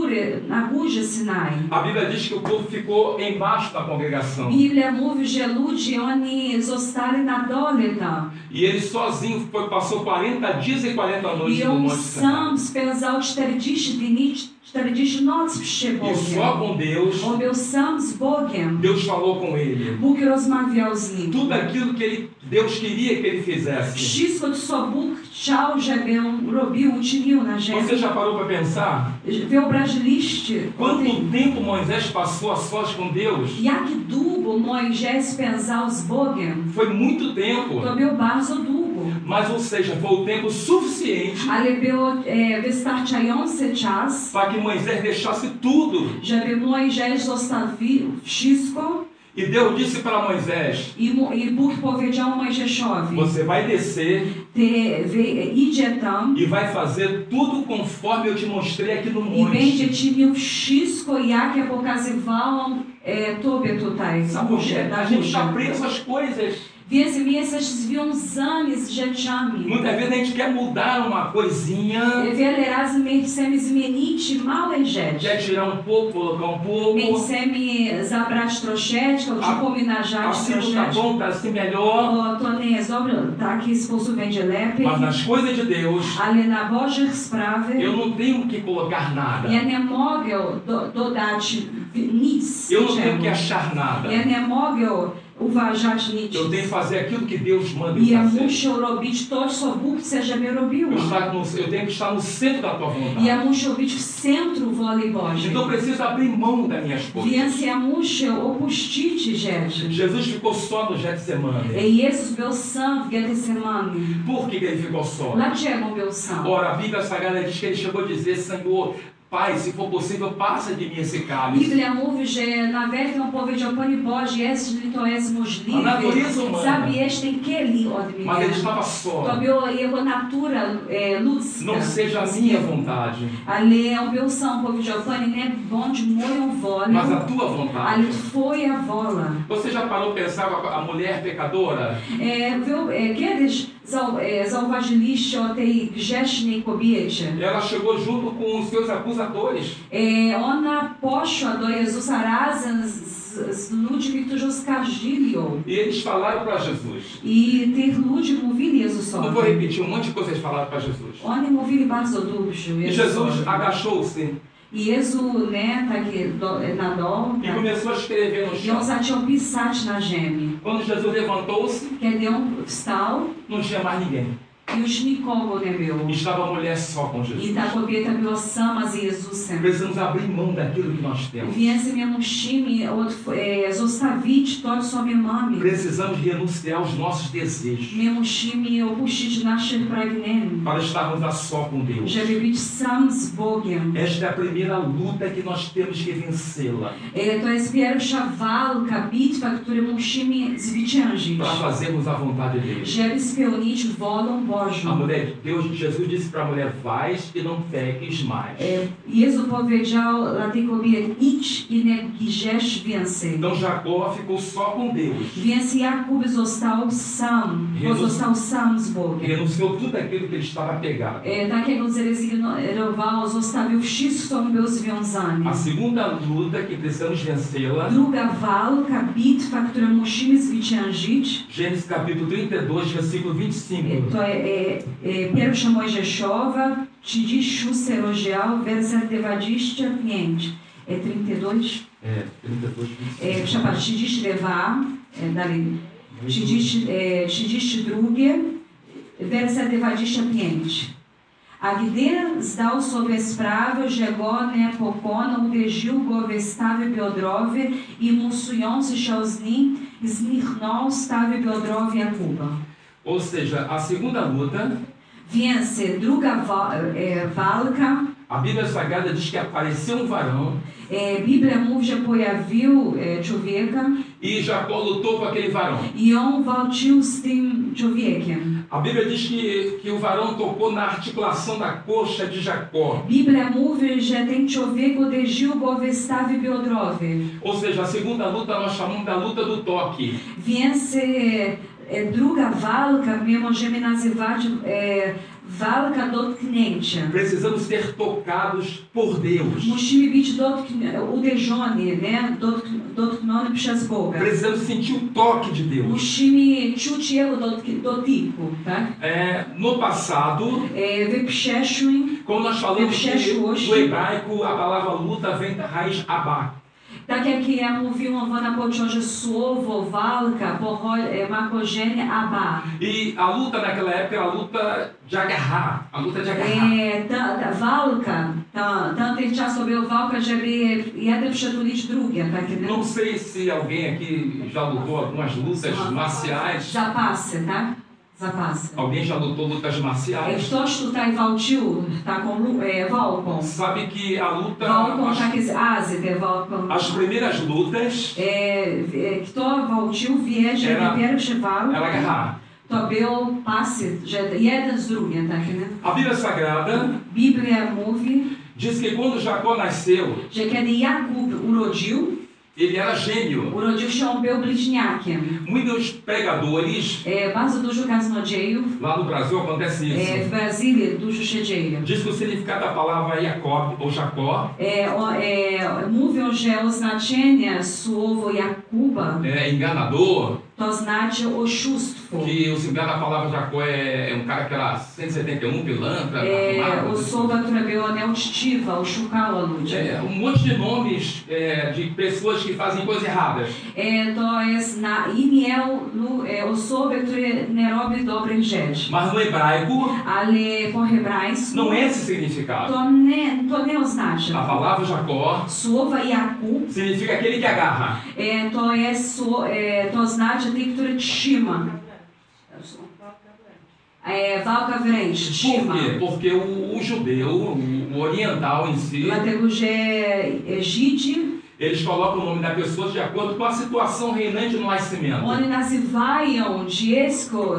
góry, na górze Sinai. A Bíblia diz que o povo ficou embaixo da congregação. Biblia mówi, że ludzie, oni zostali na dole tam. E ele sozinho foi, passou quarenta dias e quarenta noites I no on Monte Sinai. sam spędzał czterdzieści dni, czterdzieści nocy przy E só Bogiem. com Deus, On był sam z Bogiem. Deus falou com ele. Bóg rozmawiał z nim. Tudo aquilo que ele, Deus queria que ele fizesse. Wszystko, co Bóg chciał, żeby on robił, uczynił na ziemi. Você já parou para pensar Wyobraźliście, quanto tempo Moisés passou a sós com Deus? jak długo Mojżesz spędzał z Bogiem? Foi muito tempo. To było bardzo długo. Mas, ou seja, foi o tempo suficiente Ale było e, wystarczający czas, para que Moisés deixasse tudo. żeby Mojżesz zostawił wszystko. E Deus disse para Moisés: I, mu, I Bóg powiedział Mojżeszowi: você vai descer Ty wy, idzie tam e vai fazer tudo conforme eu te mostrei aqui no i będzie monte. czynił wszystko, jak ja pokazywałam e, Tobie tutaj. Sabe por quê? A gente está preso às coisas. Więc my jesteśmy związani z rzeczami. Muitas vezes a gente quer mudar uma coisinha, Wiele razy my chcemy zmienić małe rzeczy. quer tirar um pouco, colocar um pouco. My chcemy zabrać troszeczkę, czy pominażać Assim não tá troszeczkę. bom, tá assim melhor. O, to nie jest dobre, w taki sposób będzie lepiej. Mas nas coisas de Deus, Ale na Bożych sprawach eu não tenho que colocar nada. ja nie mogę do, dodać nic. Eu não tenho niczemu. que achar nada. Ja nie mogę uważać nic. Eu tenho que fazer aquilo que Deus manda I eu ja fazer. muszę robić to, co Bóg chce, żeby Eu, robiła. estar no, eu tenho que estar no centro da tua I ja vontade. muszę być w centrum woli Bożej. Então eu preciso abrir mão das minhas coisas. Więc ja muszę opuścić rzeczy. Jesus ficou só no Getsemane. I Jezus był sam w Getsemane. Por que, que ele ficou só? Dlaczego był sam? Ora, a Bíblia Sagrada diz que ele chegou a dizer: Senhor, Pai, se for possível, passa de mim esse cálice. Biblia mówi, że nawet on powiedział: Panie Boże, jeśli to jest A możliwe, natureza humana. zabierz ten kielich od mnie. Mas ele estava só. To była jego natura e, ludzka. Não seja a minha vontade, Ale on był sam, powiedział: Panie, nie bądź moją wolą, mas a tua vontade. ale Twoja wola. Você já parou para pensar com a a mulher pecadora? E, wy, e, kiedyś zau, e, zauważyliście o tej grzesznej kobiecie. Ela chegou junto com os seus acusadores. E, ona poszła do Jezusa razem z, z ludźmi, którzy oskarżyli ją. E eles falaram para Jesus. I tych ludzi mówili Não Jezusowi. vou repetir, um monte de coisas eles falaram para Jesus. Oni mówili bardzo dobrze E Jezusowi. Jesus agachou-se I Jezu, ne, taki do, na dół, e começou a escrever no i on chão. zaczął pisać na ziemi. Quando Jesus levantou-se, Kiedy on wstał, não tinha mais ninguém. już nikogo nie było. Estava a mulher só com I Jesus. ta kobieta była sama z Jezusem. Precisamos abrir mão daquilo que nós temos. Więc my musimy od, e, zostawić to, co my mamy. Precisamos renunciar aos nossos desejos My musimy opuścić naszych pragnień, para estarmos a só com Deus. żeby być sam z Bogiem. Esta é a primeira luta que nós temos que vencê-la E, to jest pierwsza walka, bitwa, którą musimy zwyciężyć, para fazermos a vontade dele. żeby spełnić wolę Bożą. A mulher, Deus, Jesus disse para a mulher: vais e não peques mais. E, Jezus powiedział dla tej kobiety: idź i nie grzesz więcej. Então Jacó ficou só com Deus. Więc Jakub został sam, pozostał sam z Bogiem. Renunciou tudo aquilo que ele estava apegado. E, tak jak on zrezygnował, zostawił wszystko, co był związany. A segunda luta que precisamos vencê-la, Druga walka, bitwa, którą musimy zwyciężyć, Gênesis capítulo trinta e dois, versículo vinte e cinco. to jest e, e, pierwsza Mojżeszowa, trzydziesty szósty rozdział, werset dwadzieścia pięć. E, trzydzieści dwa, É, trinta e dois, vinte e e, cinco. przepraszam, trzydzieści dwa, e, dalej, trzydzieści, e, trzydzieści dwa, werset dwadzieścia pięć. A gdy zdał sobie sprawę, że go nie pokona, uderzył go w stawy biodrowe i musujący się z nim, zniknął stawy biodrowe Jakuba. Ou seja, a segunda luta, Więc druga wa, e, walka, a Bíblia Sagrada diz que apareceu um varão e, Biblia mówi, że pojawił e, człowieka e Jacó lutou com aquele varão. i on walczył z tym człowiekiem. A Bíblia diz que, que o varão tocou na articulação da coxa de Jacó. Biblia mówi, że ten człowiek uderzył go w stawy biodrowe. Ou seja, a segunda luta nós chamamos da luta do toque. Więc e, e, druga walka my możemy nazywać e, walka dotknięcia. Precisamos ser tocados por Deus. Musimy być dotkn- uderzeni, nie? Dotk- dotknięci przez Boga. Precisamos sentir o toque de Deus. Musimy czuć Jego dotk- dotyku, tak? É, no passado, E, w przeszłym, quando nós falamos que Przeszłość. no hebraico a palavra luta vem da raiz abá. tak jak ja mówiłam na początku, słowo walka pochodzi, ma korzenie aba. E a luta naquela época era a luta de agarrar, a luta de agarrar. E, ta, ta walka, ta, tamten czas to była walka, żeby jeden przytulić drugie, tak, nie? Não sei se alguém aqui já lutou algumas lutas marciais. Zapasy, tak? Zapasy. Alguém já lutou lutas E marciais? ktoś tutaj walczył taką lu- e, walką. Sabe que a luta, Walką as, takie z Azji, te walką. as primeiras lutas, E, e, kto walczył wie, że Era- pierwszy walk era agarrar. to był pasy, że jeden z drugim, tak, nie? A Bíblia Sagrada Biblia mówi, diz que quando Jacó nasceu, że kiedy Jakub urodził, ele era gêmeo. urodził się, on był bliźniakiem. Muitos pregadores, E, bardzo dużo kaznodziejów. lá no Brasil acontece E, isso. w Brazylii dużo się dzieje. Diz que o significado da palavra Jacob ou Jacó E, o, e, mówią, że oznaczenie słowo Jakuba é enganador, to znaczy oszustwo. que o significado da palavra Jacó é, é um cara que era cento e setenta e um, pilantra, E, armado. osoba, która była nieuczciwa, oszukała ludzi. É, um monte de nomes é, de pessoas que fazem coisas erradas. E, to jest na imię lu- e, osoby, które nie robi dobrych rzeczy. Mas no hebraico Ale po hebrajsku não é esse significado. to nie, to nie A oznacza. palavra Jacó Słowo Jakub significa aquele que agarra. e, to jest, sło- e, to znaczy ty, który trzyma. É, walka wręcz, Por trzyma. quê? Porque o, o judeu, o, o oriental em si, Dlatego, że e, Żydzi, eles colocam o nome da pessoa de acordo com a situação reinante no nascimento. oni nazywają dziecko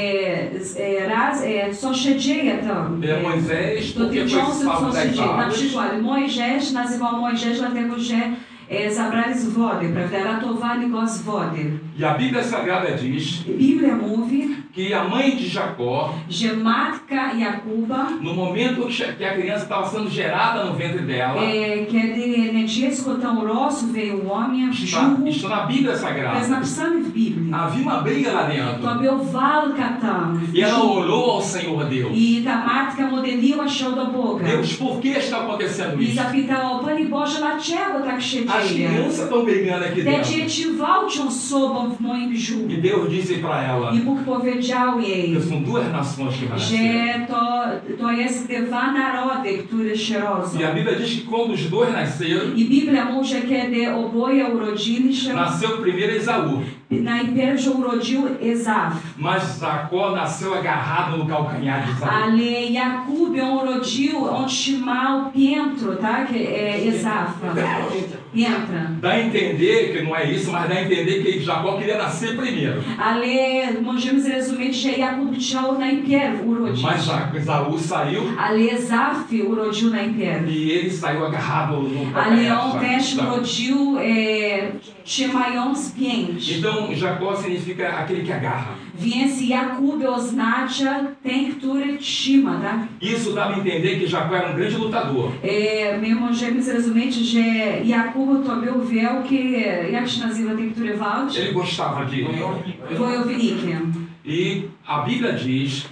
e, z- e, raz, e, co się dzieje tam. É Moisés, porque foi Dotyczące salvo co się das dzieje. Na águas. przykład Mojżesz nazywał Mojżesz dlatego, że e, zabrali z wody, prawda? Ratowali go z wody. E a Bíblia Sagrada diz Biblia mówi, que a mãe de Jacó, że matka Jakuba, no momento que a criança estava sendo gerada no ventre dela, e, kiedy nie dziecko tam rosło w jej łomie, w está, brzuchu, está na Bíblia to jest Sagrada. napisane w Biblii. Havia uma briga lá To dentro. była walka tam. E ela orou ao Senhor Deus. I ta matka modliła się do Boga. Deus, por que está acontecendo I isso? zapytała, Panie Boże, dlaczego tak się As dzieje? crianças estão brigando aqui Te dentro. dzieci walczą z sobą w moim brzuchu. E Deus disse para ela I Bóg powiedział jej, que são duas nações que vão nascer. że to, to jest dwa narody, które się rodzą. E a Bíblia diz que quando os dois nasceram, I Biblia mówi, że kiedy oboje urodzili się, nasceu primeiro Esaú, najpierw urodził Ezaf. mas Jacó nasceu agarrado no calcanhar de Esaú. Ale Jakub ją urodził, on trzymał piętro, tak? E, Ezafa. Piętra. Dá a entender que não é isso, mas dá a entender que Jacó queria nascer primeiro. Ale możemy zrozumieć, że Jakub chciał najpierw urodzić. Mas Jacó, Esaú saiu Ale Ezaf urodził najpierw. e ele saiu agarrado no Ale calcanhar on de też Jacó. urodził e, trzymając pięć. Então Jacó significa aquele que agarra. Więc Jakub oznacza ten, który trzyma, tak? Isso dá a entender que Jacó era um grande lutador. E, my możemy zrozumieć, że Jakub to był wielki, jak się nazywa ten, który walczy? Ele gostava de. Wojownikiem. E a Bíblia diz,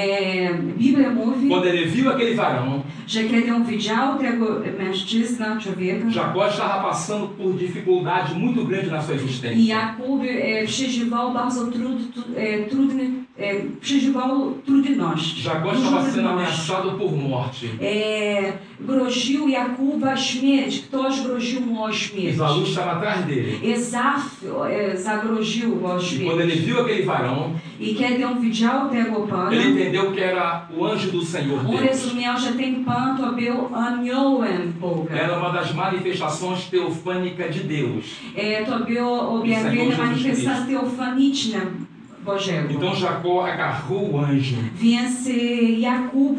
E, Biblia mówi, quando ele viu aquele varão, że kiedy on widział tego mężczyzna, człowieka, Jacó estava passando por dificuldade muito grande na sua i existência. Jakub e, przeżywał bardzo trud, e, trudny, e, przeżywał trudności. Jacó Dużo estava sendo trudności. ameaçado por morte. E, groził Jakuba śmierć, ktoś groził mu o śmierć. Esaú estava atrás dele. Ezaf e, zagroził go o E quando śmierć. ele viu aquele varão, I kiedy on widział tego pana, ele entendeu que era o anjo do Senhor on Deus. rozumiał, że ten pan to był aniołem Boga. Era uma das manifestações teofânicas de Deus. E, to było Senhor objawienie Jesus manifestacji teofaniczne Bożego. Então Jacó agarrou o anjo. Więc e, Jakub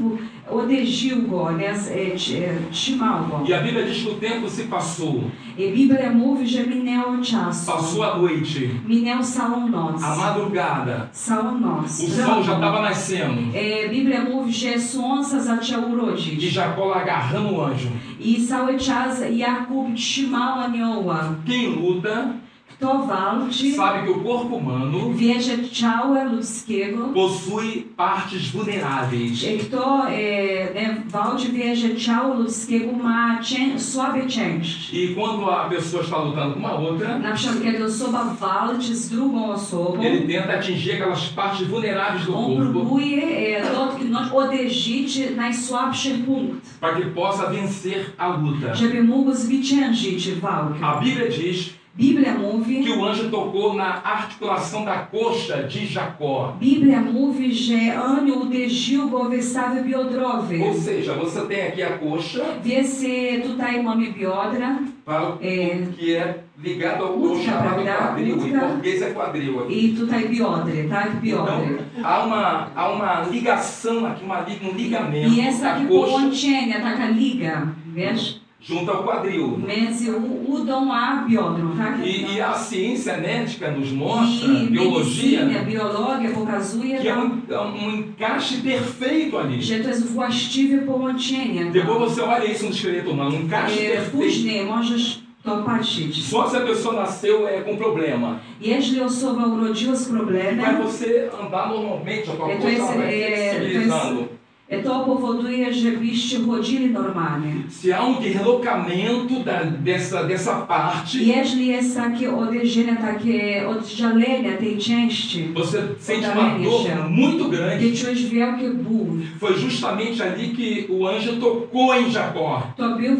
odezhiu go, nes e, trzymał go. E a Bíblia diz que o tempo se passou. I Biblia mówi, że minęło czasu. Passou a noite, Minęła całą noc. a madrugada. Całą noc. O sol já estava nascendo. E, Biblia mówi, że słońce zaczęło E urodzić. Jacó lá agarrando o anjo. I cały czas Jakub trzymał anioła. Quem luta Kto walczy, sabe que o corpo humano wie, że ciało ludzkiego, possui partes vulneráveis. e, kto e, ne, walczy, wie, że ciało ludzkiego ma cię, słabe części. E quando a pessoa está lutando com uma outra, Na przykład, kiedy osoba walczy z drugą osobą, ele tenta atingir aquelas partes vulneráveis do on corpo próbuje e, dotknąć, uderzyć najsłabszy punkt, para que possa vencer a luta. żeby mógł zwyciężyć walkę. A Bíblia diz Biblia mówi, que o anjo tocou na articulação da coxa de Jacó. Biblia mówi, że anioł uderzył go w stawie biodrowy. Ou seja, você tem aqui a coxa, Wiecie, tutaj mamy biodra para o que é ligado ao Úlcera, chamado pra virar quadril. Em úlcera. português é quadril aqui. i tutaj biodry, tak? Biodry. Então, há uma, há uma ligação aqui, uma, li- um ligamento I jest da takie coxa połączenie, taka liga, wiesz, junto ao quadril. między u- udą a biodrą, tak? E, e a ciência médica nos mostra, I biologia, medycyna, biologia pokazuje que é nam, um, um encaixe perfeito ali. że to jest właściwe połączenie. Depois você olha isso no esqueleto humano, um encaixe E, perfeito. Później możesz to patrzeć. Só se a pessoa nasceu é, com problema. Jeśli osoba urodziła z Vai problemem, você andar normalmente, a tua É, coxa então ela vai esse- é, flexibilizando. to powoduje, żebyście chodzili normalnie. Se há um deslocamento da, dessa, dessa parte, Jeśli jest takie uderzenie, takie oddzielenie tej części, você sente uma Totalmente. dor muito grande. gdzie czujesz wielki ból, Foi justamente ali que o anjo tocou em Jacó. to był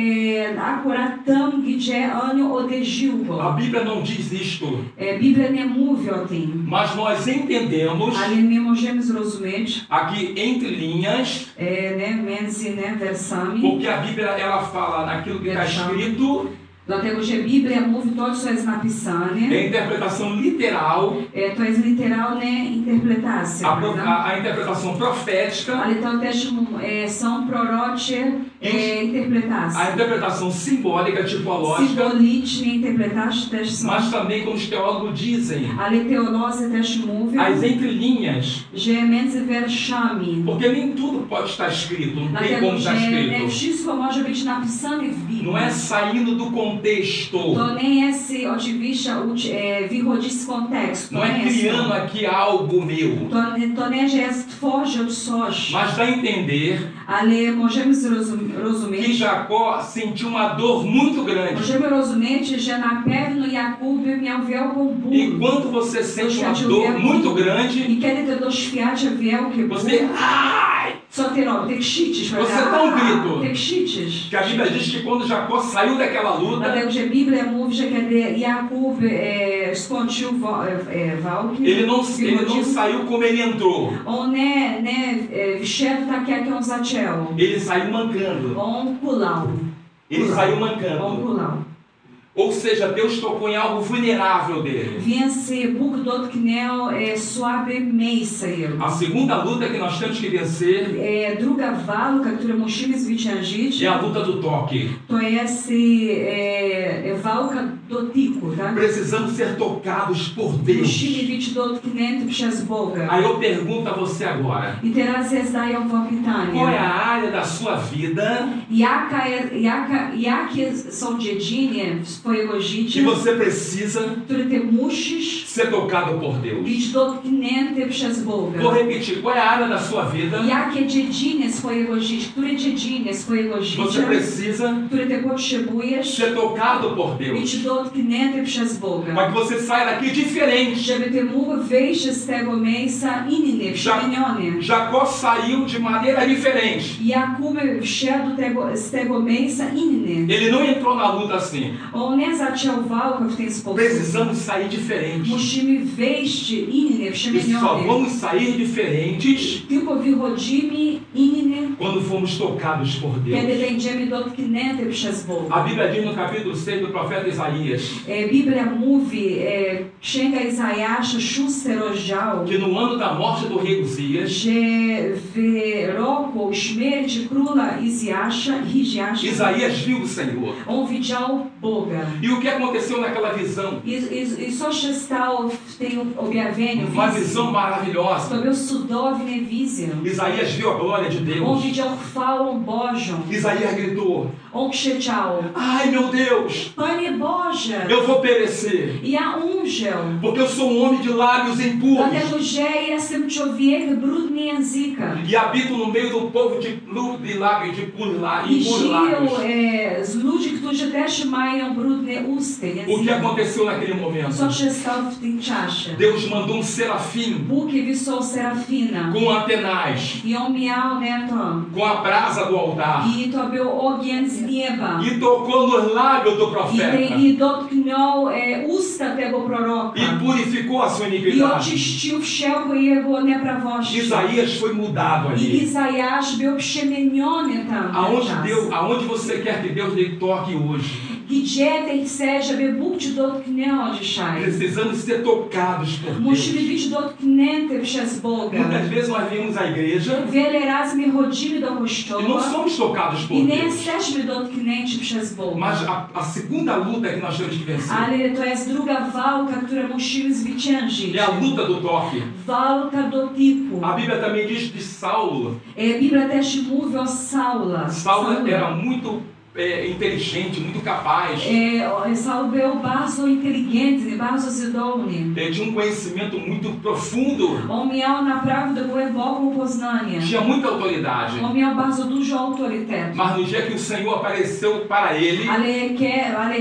e, akurat tam, gdzie anioł uderzył A go. Bíblia não diz isto, E, Biblia nie mówi o tym, mas nós entendemos ale my możemy zrozumieć aqui entre linhas, e, ne, między ne, wersami, porque a Bíblia ela fala naquilo que está escrito, dlatego że Biblia mówi to, co jest napisane. é a interpretação literal, E, to jest literalna interpretacja, a, pro- prawda? a, a interpretação profética, Ale to też e, są prorocze e, interpretacje. a interpretação simbólica, tipológica, Symboliczne interpretacje też są. mas também, como os teólogos dizem, Ale teolodzy też mówią, as entrelinhas, że między wierszami, porque nem tudo pode estar escrito, não tem dlatego como że estar nie escrito. wszystko może być napisane w Biblii. Não é saindo do contexto, To nie jest oczywiście ucz- e, wychodzi z kontekstu. não é nie jest criando to. aqui algo meu, To, to nie, że jest tworzył coś, mas dá a entender ale możemy zrozum- que rozumieć, Jacó sentiu uma dor muito grande. możemy rozumieć, że na pewno Jakub miał wielką ból. E quando você sente uma Doświadczył dor wielką muito ból. grande, I kiedy ty doświadcza wielki ból, você, ai! co ty robisz? Ty krzyczysz, Você prawda? dá um grito. Ty krzyczysz. Que a Bíblia diz que quando Jacó saiu daquela luta, Dlatego, że Biblia mówi, że kiedy Jakub e, skończył wo, e, walki, ele não, ele não wychodził, saiu como ele entrou. on nie, nie e, wszedł tak, jak on zaczął. Ele saiu mancando. On kulał. Ele saiu On mancando. kulał. Ou seja, Deus tocou em algo vulnerável dele. Więc Bóg dotknął e, słabe miejsce jego. A segunda luta que nós temos que vencer E, druga walka, którą musimy zwyciężyć, é a luta do toque. to jest e, e, walka dotyku, tak? Precisamos ser tocados por Deus. Musimy być dotknięci przez Boga. Aí eu pergunto a você agora: I teraz ja zdaję wam qual é pytanie. a área da sua vida Jaka jest, jaka, jakie są dziedziny swojego que życia, você precisa które ty musisz ser tocado por Deus? być dotknięty przez Boga? Vou repetir: qual é a área da sua vida Jakie dziedziny swojego życia, które dziedziny swojego que você życia, precisa które ty potrzebujesz ser tocado por Deus? być dotknięty przez Boga? Para que você saia daqui diferente. Żeby ty mógł wyjść z tego miejsca inny, przemieniony. Jacó saiu de maneira diferente. Jakub wszedł tego, z tego miejsca inny. Ele não entrou na luta assim. On nie zaczął walkę w ten sposób. Precisamos sair diferente. musimy wejść inne, E só przemienione. vamos sair diferentes Tylko wychodzimy inne, quando fomos tocados por kiedy Deus. będziemy dotknięte przez A Boga. Bíblia diz no capítulo seis do profeta Isaías E, Biblia mówi, e, Księga Izajasza, szósty rozdział, que no ano da morte do rei Uzias, że w roku śmierci króla Izjasza, Izjasza, Isaías viu o Senhor. on widział Boga. E o que aconteceu naquela visão? I, i, i co się stało w tym objawieniu? Uma wizji? visão maravilhosa. To był cudowny wizję. Isaías viu a glória de On Deus. widział chwałę Bożą. Isaías gritou: On krzyczał, Ai meu Deus, Panie Boże, eu vou perecer, ja umrzę, porque eu sou um homem de lábios impuros dlatego że jestem człowiek brudny języka. e habito no meio do povo de, lu- de lábios, de puros lá- I impuros żyją lábios. e, z ludzi, którzy też mają brudne usty, O que języka. aconteceu naquele momento? Co się stało w tym czasie? Deus mandou um serafim Bóg wysłał Serafina com antenais, i on miał na to. com a brasa do altar, I to był ogień z nieba. e tocou nos lábios do I, profeta te, i dotknął e, usta tego proroka. e purificou a sua I iniquidade. oczyścił wszelką jego nieprawość. Isaías foi mudado I ali. Izajasz był przemieniony tam. ten Aonde, czas. Deus, aonde você quer que Deus lhe toque hoje? Gdzie ty chcesz, żeby Bóg cię dotknął dzisiaj? Precisamos ser tocados por Deus. Musimy być dotknięty przez Boga. Muitas vezes nós vemos a igreja Wiele razy my chodzimy do e não kościoła somos tocados por i nie Deus. jesteśmy dotknięci przez Boga. Mas a, a segunda luta que nós temos que vencer Ale to jest druga walka, którą musimy zwyciężyć. é a luta do toque. Walka dotyku. A Bíblia também diz de Saulo. E, Biblia też mówi o Saula. Saulo era muito é, inteligente, muito capaz. E, o- Saulo był bardzo inteligentny, bardzo zdolny. Ele tinha um conhecimento muito profundo. On miał naprawdę głęboką poznanie. Tinha muita autoridade. On miał bardzo dużo autorytetu. Mas no dia que o Senhor apareceu para ele, Ale, que, ale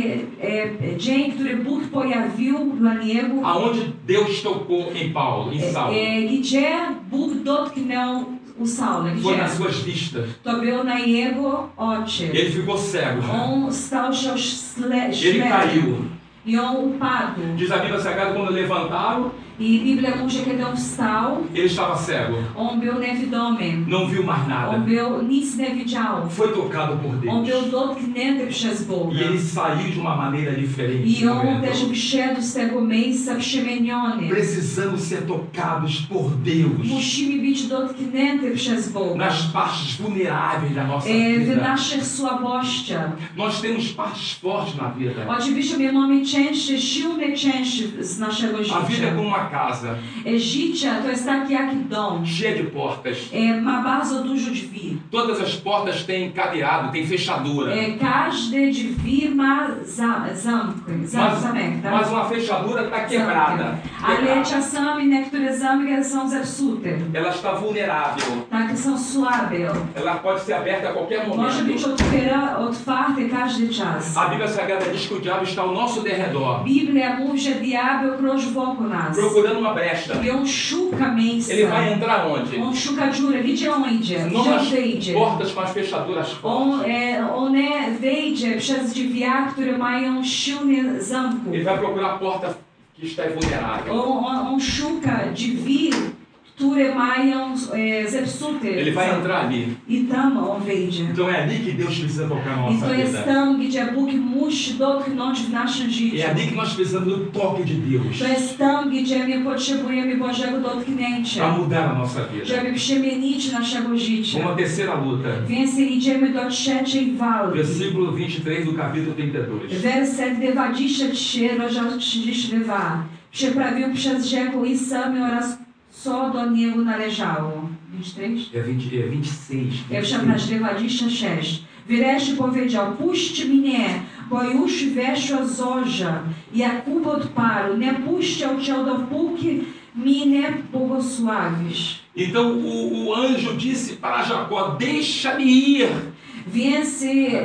e, dzień, który Bóg pojawił dla niego, aonde Deus tocou em Paulo, em Saulo, e, gdzie Bóg dotknął u Saula, foi gdzie? nas suas vistas. To było na jego oczy. Ele ficou cego. On stał się śle, Ele ślepy. caiu. I on upadł. Diz a Bíblia Sagrada, quando levantaram, I Biblia mówi, że kiedy on wstał, ele estava cego. on był niewidomy. Não viu mais On nada. był, nic nie widział. Foi tocado por On Deus. był dotknięty przez Boga. E ele saiu de uma maneira diferente. I on governador. też wyszedł z tego miejsca przemieniony. Precisamos ser tocados por Deus Musimy być dotknięty przez Boga. nas partes vulneráveis da nossa E, w vida. naszych słabościach. Nós temos partes fortes na vida. Oczywiście my mamy części, silne części z naszego A vida é życia. como uma casa, E, Życie to jest tak jak dom. cheia de portas. E, Ma bardzo dużo drzwi. Todas as portas têm cadeado, têm fechadura. E, Każde drzwi ma za, zamki, za, Mas, zamek, tak? mas uma fechadura está quebrada. Ale Quebrada. czasami niektóre zamki są zepsute. Ela está vulnerável. Tak, są słabe. Ela pode ser aberta a qualquer Może być momento. otwiera, otwarte każdy czas. A Bíblia Sagrada diz que o diabo está ao nosso derredor, Biblia mówi, że diabeł krąży wokół nas. procurando uma brecha. I on szuka miejsca. Ele vai entrar onde? On szuka dziury. Gdzie on idzie? Não Gdzie on nas wyjdzie? portas com as fechaduras fortes. On, e, on nie wejdzie przez drzwi, które mają silne zamki. Ele vai procurar a porta que está vulnerável. On, on, on szuka drzwi, które mają e, zepsute. Ele vai zamki. entrar ali. I tam on wyjdzie. Então é ali que Deus precisa tocar a I nossa to jest vida. tam, gdzie Bóg musi dotknąć w naszym życiu. É ali que nós precisamos do toque de Deus To jest tam, gdzie my potrzebujemy Bożego dotknięcia, para mudar a nossa vida. żeby przemienić naszego życia. Uma terceira luta. Więc idziemy do trzeciej walki. Versículo vinte e três do capítulo trinta e dois. Werset dwadzieścia trzy, rozdział trzydzieści dwa. Przeprawił przez rzekę i sam oraz co do niego należało. vinte e três? É vinte, é vinte e seis. Ja przepraszam, dwadzieścia sześć. Wreszcie powiedział, puść mnie, bo już weszła zorza. Jakub odparł, nie puszczę cię dopóki mi nie błogosławisz. Então o, o anjo disse para Jacó: deixa-me ir. Więc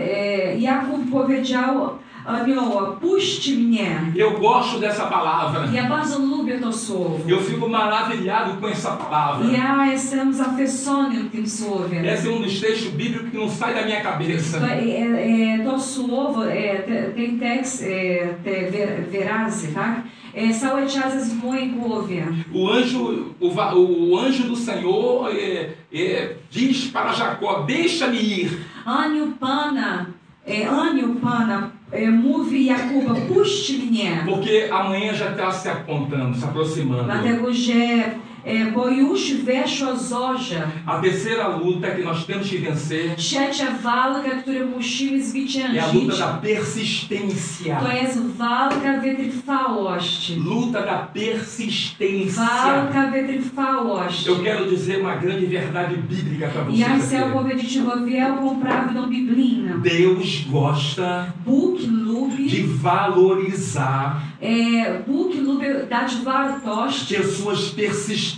e, Jakub powiedział anioła, puść mnie. Eu gosto dessa palavra. Ja bardzo lubię to słowo. Eu fico maravilhado com essa palavra. Ja jestem zachwycony tym słowem. Esse é um dos textos bíblicos que não sai da minha cabeça. To, e, e, to słowo, e, te, ten tekst, e, te wyrazy, tak? E, cały czas jest w mojej głowie. O anjo, o, va- o anjo do Senhor é, é, diz para Jacó: deixa-me ir, Anioł Pana, e, Anioł Pana e, mówi Jakuba, puść mnie. porque amanhã já está se apontando, se aproximando. Dlatego, że e, bo już weszła zorza. A terceira luta que nós temos que vencer Trzecia walka, którą musimy é a luta zwyciężyć, da persistência. to jest walka wytrwałości. Luta da persistência. Walka wytrwałości. Eu quero dizer uma grande verdade bíblica para Ja vocês chcę aqui. powiedzieć o wielką prawdą biblijną. Deus gosta Bóg de lubi, valorizar e, Bóg lubi dać wartość pessoas persistentes.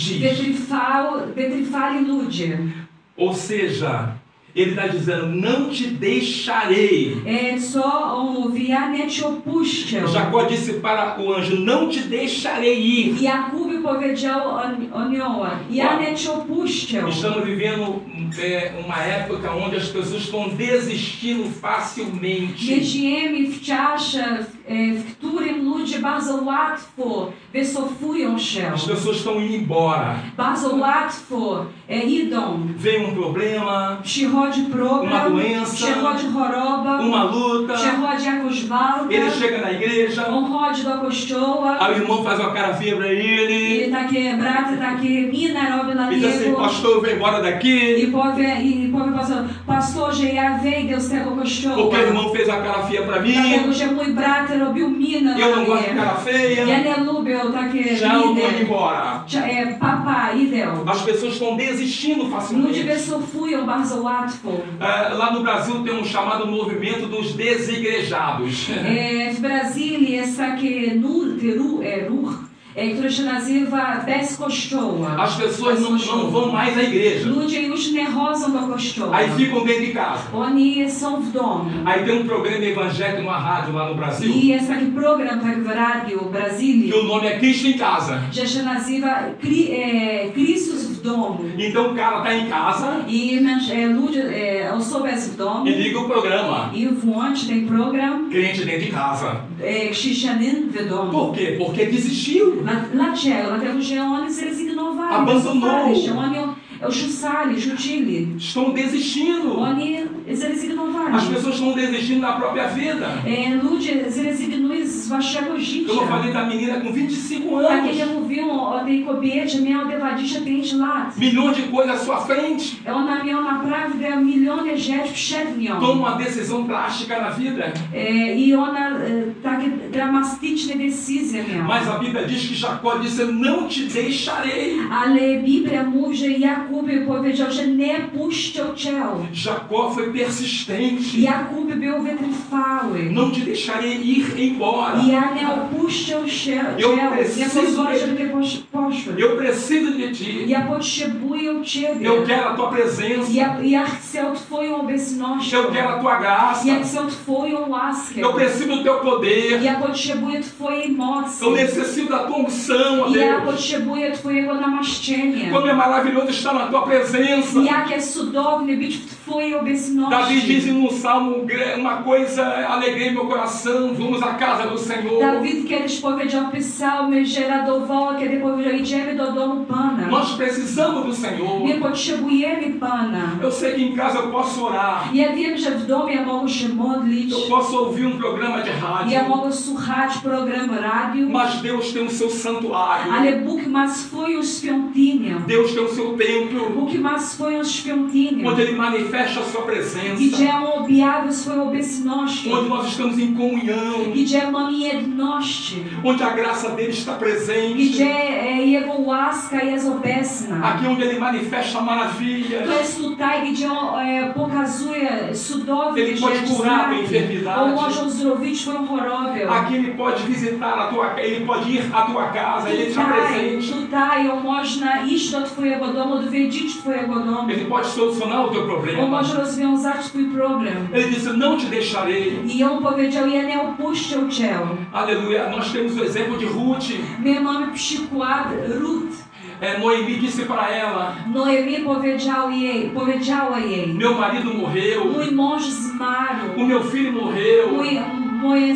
wytrwał, wytrwali ludzie. Ou seja, ele está dizendo: não te deixarei. E, co on mówi, ja nie cię opuszczę. Jacó disse para o anjo: não te deixarei ir. Jakub powiedział on- anioła, ja nie cię opuszczę. Estamos vivendo é, uma época onde as pessoas estão desistindo facilmente. My żyjemy w czasie, w, e, w którym ludzie bardzo łatwo wycofują się. As pessoas estão indo embora. Bardzo łatwo e, idą. Vem um problema, Przychodzi Uma problem, doença, przychodzi choroba, uma luta. przychodzi jakaś walka, Ele chega na igreja, on chodzi do kościoła aí o irmão faz uma cara feia para ele i takie braty takie minę robią na e diz assim: niego pastor, eu vou embora i daqui. powie, i powie pastor, pastorze, ja wyjdę z tego kościoła. Porque o irmão fez a cara feia para mim. Dlatego, że mój brat robił minę Eu na não gosto de mnie. cara feia. Ja nie lubię takie Já eu tô indo miny. embora. Cia- e, Papa, idę. As pessoas estão desistindo Ludzie facilmente. wycofują bardzo łatwo. É, lá no Brasil tem um chamado movimento dos desigrejados. E, w Brazylii jest taki nurt, ru, e, ruch, e, który się nazywa bez kościoła. As pessoas não, não vão mais à igreja. Ludzie już nie chodzą do kościoła. Aí ficam dentro de casa. Oni są w domu. Aí tem um programa evangélico numa rádio lá no Brasil, I jest taki program tak w radiu w Brazylii, que o nome é Cristo em Casa. że się nazywa Cri, e, Chrystus w domu. Então o cara tá em casa I męż- e, ludzie, e, osoba jest w domu e liga o programa. i włącz ten program Crente dentro de casa. e, chrześcijanin w domu. Por quê? Porque desistiu. Dla- Dlaczego? Dlatego, że oni zrezygnowali, Abandonou. wycofali się, oni rzucali, rzucili. Estão desistindo. Oni zrezygnowali. As pessoas estão desistindo da própria vida. E, ludzie zrezygnują z waszego życia. Como eu falei da menina com vinte e cinco Tak jak ja anos. mówiłam o tej kobiecie, miała dwadzieścia pięć lat. Milhões de coisas à sua frente. Ona miała naprawdę miliony rzeczy przed nią. Toma uma decisão drástica na vida. E, I ona e, takie dramatyczne decyzje miała. Mas a Bíblia diz que Jacó disse: não te deixarei. Ale Biblia mówi, że Jakub powiedział, że nie puszczę cię. Jacó foi persistente. Jakub był wytrwały. Não te deixarei ir embora. I ja nie opuszczę się Eu cię. Nie preciso pozwolę, de- żeby ty posz- poszły. Eu preciso de ti. Ja potrzebuję ciebie. Eu quero a tua presença. Ja, ja chcę Twoją obecność. Eu quero a tua graça. Ja chcę Twoją łaskę. Eu preciso do teu poder. Ja potrzebuję Twojej mocy. Eu necessito da tua unção, ó Ja Deus. potrzebuję Twojego namaszczenia. Como é maravilhoso estar na tua presença. Jak jest cudowny być w Twojej obecności. Davi diz no Salmo uma coisa: alegrei meu coração, vamos à casa do Senhor. Dawid kiedyś powiedział, psalmy, że radowało, kiedy powiedział, idziemy do domu Pana. Nós precisamos do Senhor. My potrzebujemy Pana. Eu sei que em casa eu posso orar. Ja wiem, że w domu ja mogę się modlić. Eu posso ouvir um programa de rádio. Ja mogę słuchać program radiu. Mas Deus tem o seu santuário. Ale Bóg ma swoją świątynię. Deus tem o seu templo. Bóg ma swoją świątynię. Onde Ele manifesta a sua presença. Gdzie On objawia swoją obecność. Onde nós estamos em comunhão. Gdzie mamy jedności. Onde a graça dele está presente. Gdzie e, Jego łaska jest obecna. Aqui onde Ele manifesta maravilhas. To jest tutaj, gdzie On e, pokazuje cudowne Ele pode rzeczy, curar a znaki. enfermidade. On może uzdrowić Twoją chorobę. Aqui Ele pode visitar a tua, Ele pode ir à tua casa. Ele está Tutaj, presente. tutaj On można iść do Twojego domu, odwiedzić Twojego domu. Ele pode solucionar o teu On problema. może rozwiązać Twój problem. Ele disse: não te deixarei. I on powiedział, ja nie opuszczę Cię. Aleluia. Nós temos o exemplo de Ruth. My mamy przykład Ruth. É, Noemi disse para ela: Noemi powiedział jej, powiedziała jej, meu marido morreu. mój mąż zmarł, O meu filho morreu. mój, moje,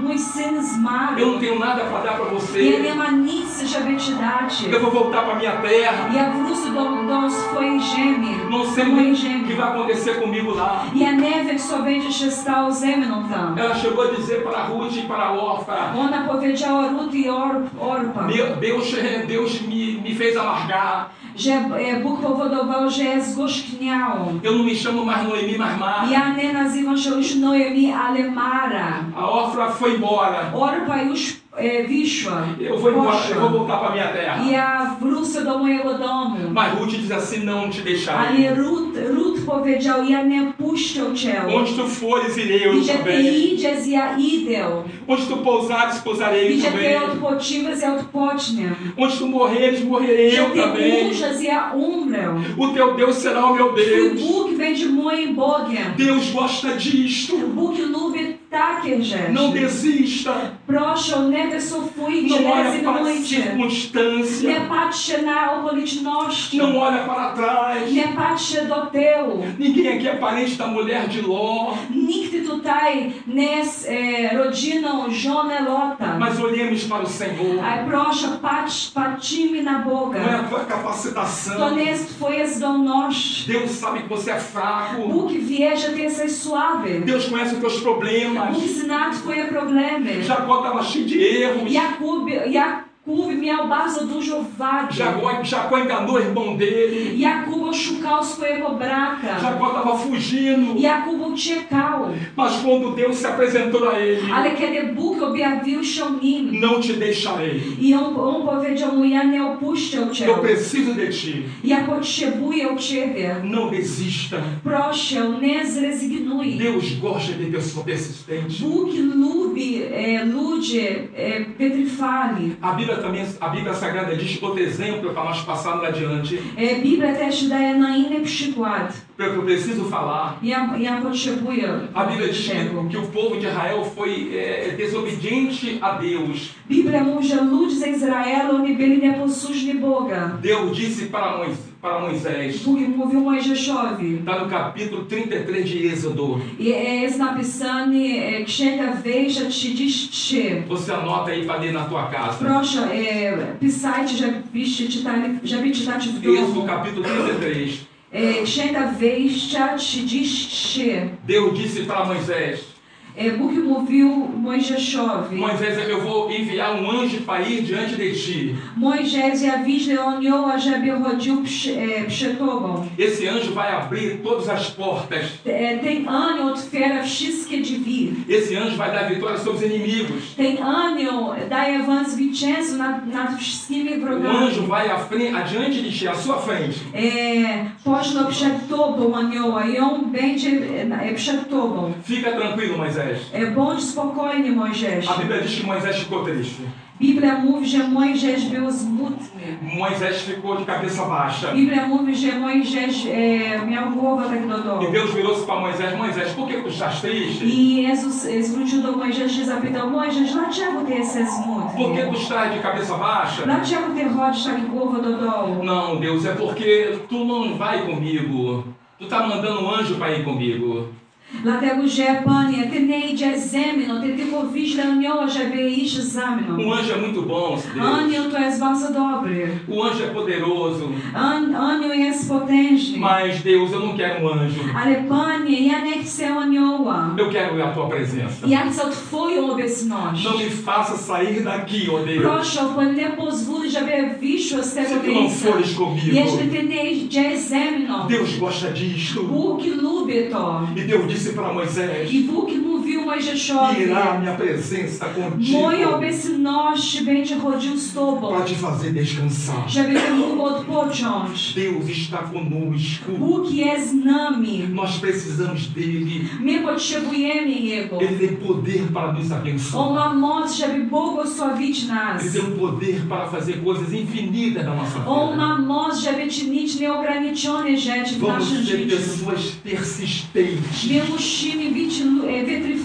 mój syn Eu zmarł. não tenho nada para dar para Ja você. nie mam nic, żeby ci dać. Eu vou voltar para minha terra. Ja wrócę do, do swojej ziemi, Não do sei mojej o que ziemi. vai acontecer comigo lá. Ja nie wiem, co będzie się stało ze mną tam. Ela chegou a dizer para Ruth e para Orfa: Ona powiedziała Rut i Or, Orpa, Meu, Deus, Deus me, me fez amargar. że e, Bóg powodował, że ja zgorzkniałam. Eu não me chamo mais Noemi, mais Mara. Ja nie nazywam się już Noemi, ale Mara. A Orfa foi embora. Orpa już e, wyszła. Eu vou embora, eu vou poszła. voltar para minha terra. Ja wrócę do mojego domu. Mas Ruth diz assim: não te deixarei. Ale Rut, Rut powiedział, ja nie puszczę cię. Onde tu fores, irei eu Gdzie ty também. idziesz, ja idę. Onde tu pousares, pousarei eu Gdzie ty também. odpoczywasz, ja odpocznę. Onde tu morreres, morrerei Gdzie eu ty também. umrzesz, ja umrę. O teu Deus será o meu Twój Deus. Bóg będzie moim Bogiem. Deus gosta disto. Bóg lubi takie rzeczy. Não desista. Proszę, nie wycofujcie, Não nie olha para a rezygnujcie. Nie circunstância. patrzcie na okoliczności. Não olha para trás. Nie patrzcie do tyłu. Ninguém aqui é parente da mulher de Ló. Nikt tutaj nie jest e, rodziną żony Lota. Mas olhemos para o Senhor. Ale proszę, patrz, patrzymy na Não é Boga. a tua To capacitação. nie jest twoja zdolność. Deus sabe que você é fraco. Bóg wie, że ty jesteś słaby. Deus conhece os teus problemas. Bóg zna twoje problemy. Jacó estava cheio de erros. Jakub, Jakub miał bardzo dużo wagi. Jacó, Jacó enganou o irmão dele. Jakub oszukał swojego brata. Jacó estava fugindo. Jakub uciekał. Mas quando Deus se apresentou a ele, Ale kiedy Bóg objawił się nim não te deixarei. i on, on powiedział mu, ja nie opuszczę cię. Eu preciso de ti. Ja potrzebuję ciebie. Não desista. Proszę, nie zrezygnuj. Deus gosta de pessoas persistentes. Bóg lubi e, ludzi e, wytrwali. A Bíblia também, a Bíblia Sagrada diz outro exemplo para nós passarmos adiante. E, Biblia też daje na inny przykład. Para que eu preciso falar. Ja, ja potrzebuję A Bíblia diz tego. que, que o povo de Israel foi é, desobediente a Deus. Biblia mówi, że ludzie z Izraelu oni byli nieposłuszni Boga. Deus disse para Moisés, para Moisés, Bóg mówił Mojżeszowi. está no capítulo trinta e três de Êxodo. I jest napisane e, Księga Wyjścia trzydzieści trzy. Você anota aí para ler na tua casa. Proszę, e, pisajcie, żebyście czytali, żeby czytać w Êxodo domu. capítulo trinta e três. E, Księga Wyjścia trzydzieści trzy. Deus disse para Moisés, E, Bóg mówił Mojżeszowi. Moisés, eu vou enviar um anjo para ir diante de ti. Mojżesz, ja wyślę anioła, żeby chodził przy, e, przed tobą. Esse anjo vai abrir todas as portas. E, ten anioł otwiera wszystkie drzwi. Esse anjo vai dar vitória sobre os inimigos. Ten anioł daje wam zwycięstwo nad, nad wszystkimi O wrogami. anjo vai à frente, adiante de ti, à sua frente. E, pośle przed tobą anioła i on będzie e, przed tobą. Fica tranquilo, Moisés. E, bądź spokojny, Mojżesz. A Bíblia diz que Moisés ficou triste. Biblia mówi, że Mojżesz był smutny. Moisés ficou de cabeça baixa. Biblia mówi, że Mojżesz e, miał głowę tak do dołu. E Deus virou-se para Moisés, Moisés, por que tu estás triste? I Jezus e, zwrócił do Mojżesza i zapytał, Mojżesz, dlaczego ty jesteś Por que smutny? tu estás de cabeça baixa? Dlaczego ty chodzisz tak głową do dołu? Não, Deus, é porque tu não vai comigo. Tu tá mandando um anjo para ir comigo. Dlatego, że Panie, ty nie idziesz ze mną, ty tylko wyślę anioła, żeby iść za mną. Um anjo é muito bom, Deus. Anioł to jest bardzo dobry. O anjo é poderoso. An, anioł jest potężny. Mas, Deus, eu não quero um anjo. Ale Panie, ja nie chcę anioła. Eu quero a tua presença. Ja chcę Twoją obecność. Não me faça sair daqui, ó Deus. Proszę, Panie, nie pozwól, żeby wyszło z tego Se tu não miejsca. fores comigo. Jeśli ty nie idziesz ze mną, Deus gosta disto. Bóg lubi to. E Deus disse para Moisés: I Bóg mówił Mojżeszowi, irá minha presença contigo moja obecność będzie chodził z Tobą, para te fazer descansar. żeby ty mógł odpocząć. Deus está conosco. Bóg jest z nami. Nós precisamos dele. My potrzebujemy Jego. Ele tem poder para nos On abençoar. ma moc, żeby błogosławić nas. Ele tem um poder para fazer coisas infinitas na nossa On vida. ma moc, żeby czynić nieograniczone rzeczy w Vamos naszym ser życiu. pessoas persistentes. My musimy być e, wytrwali.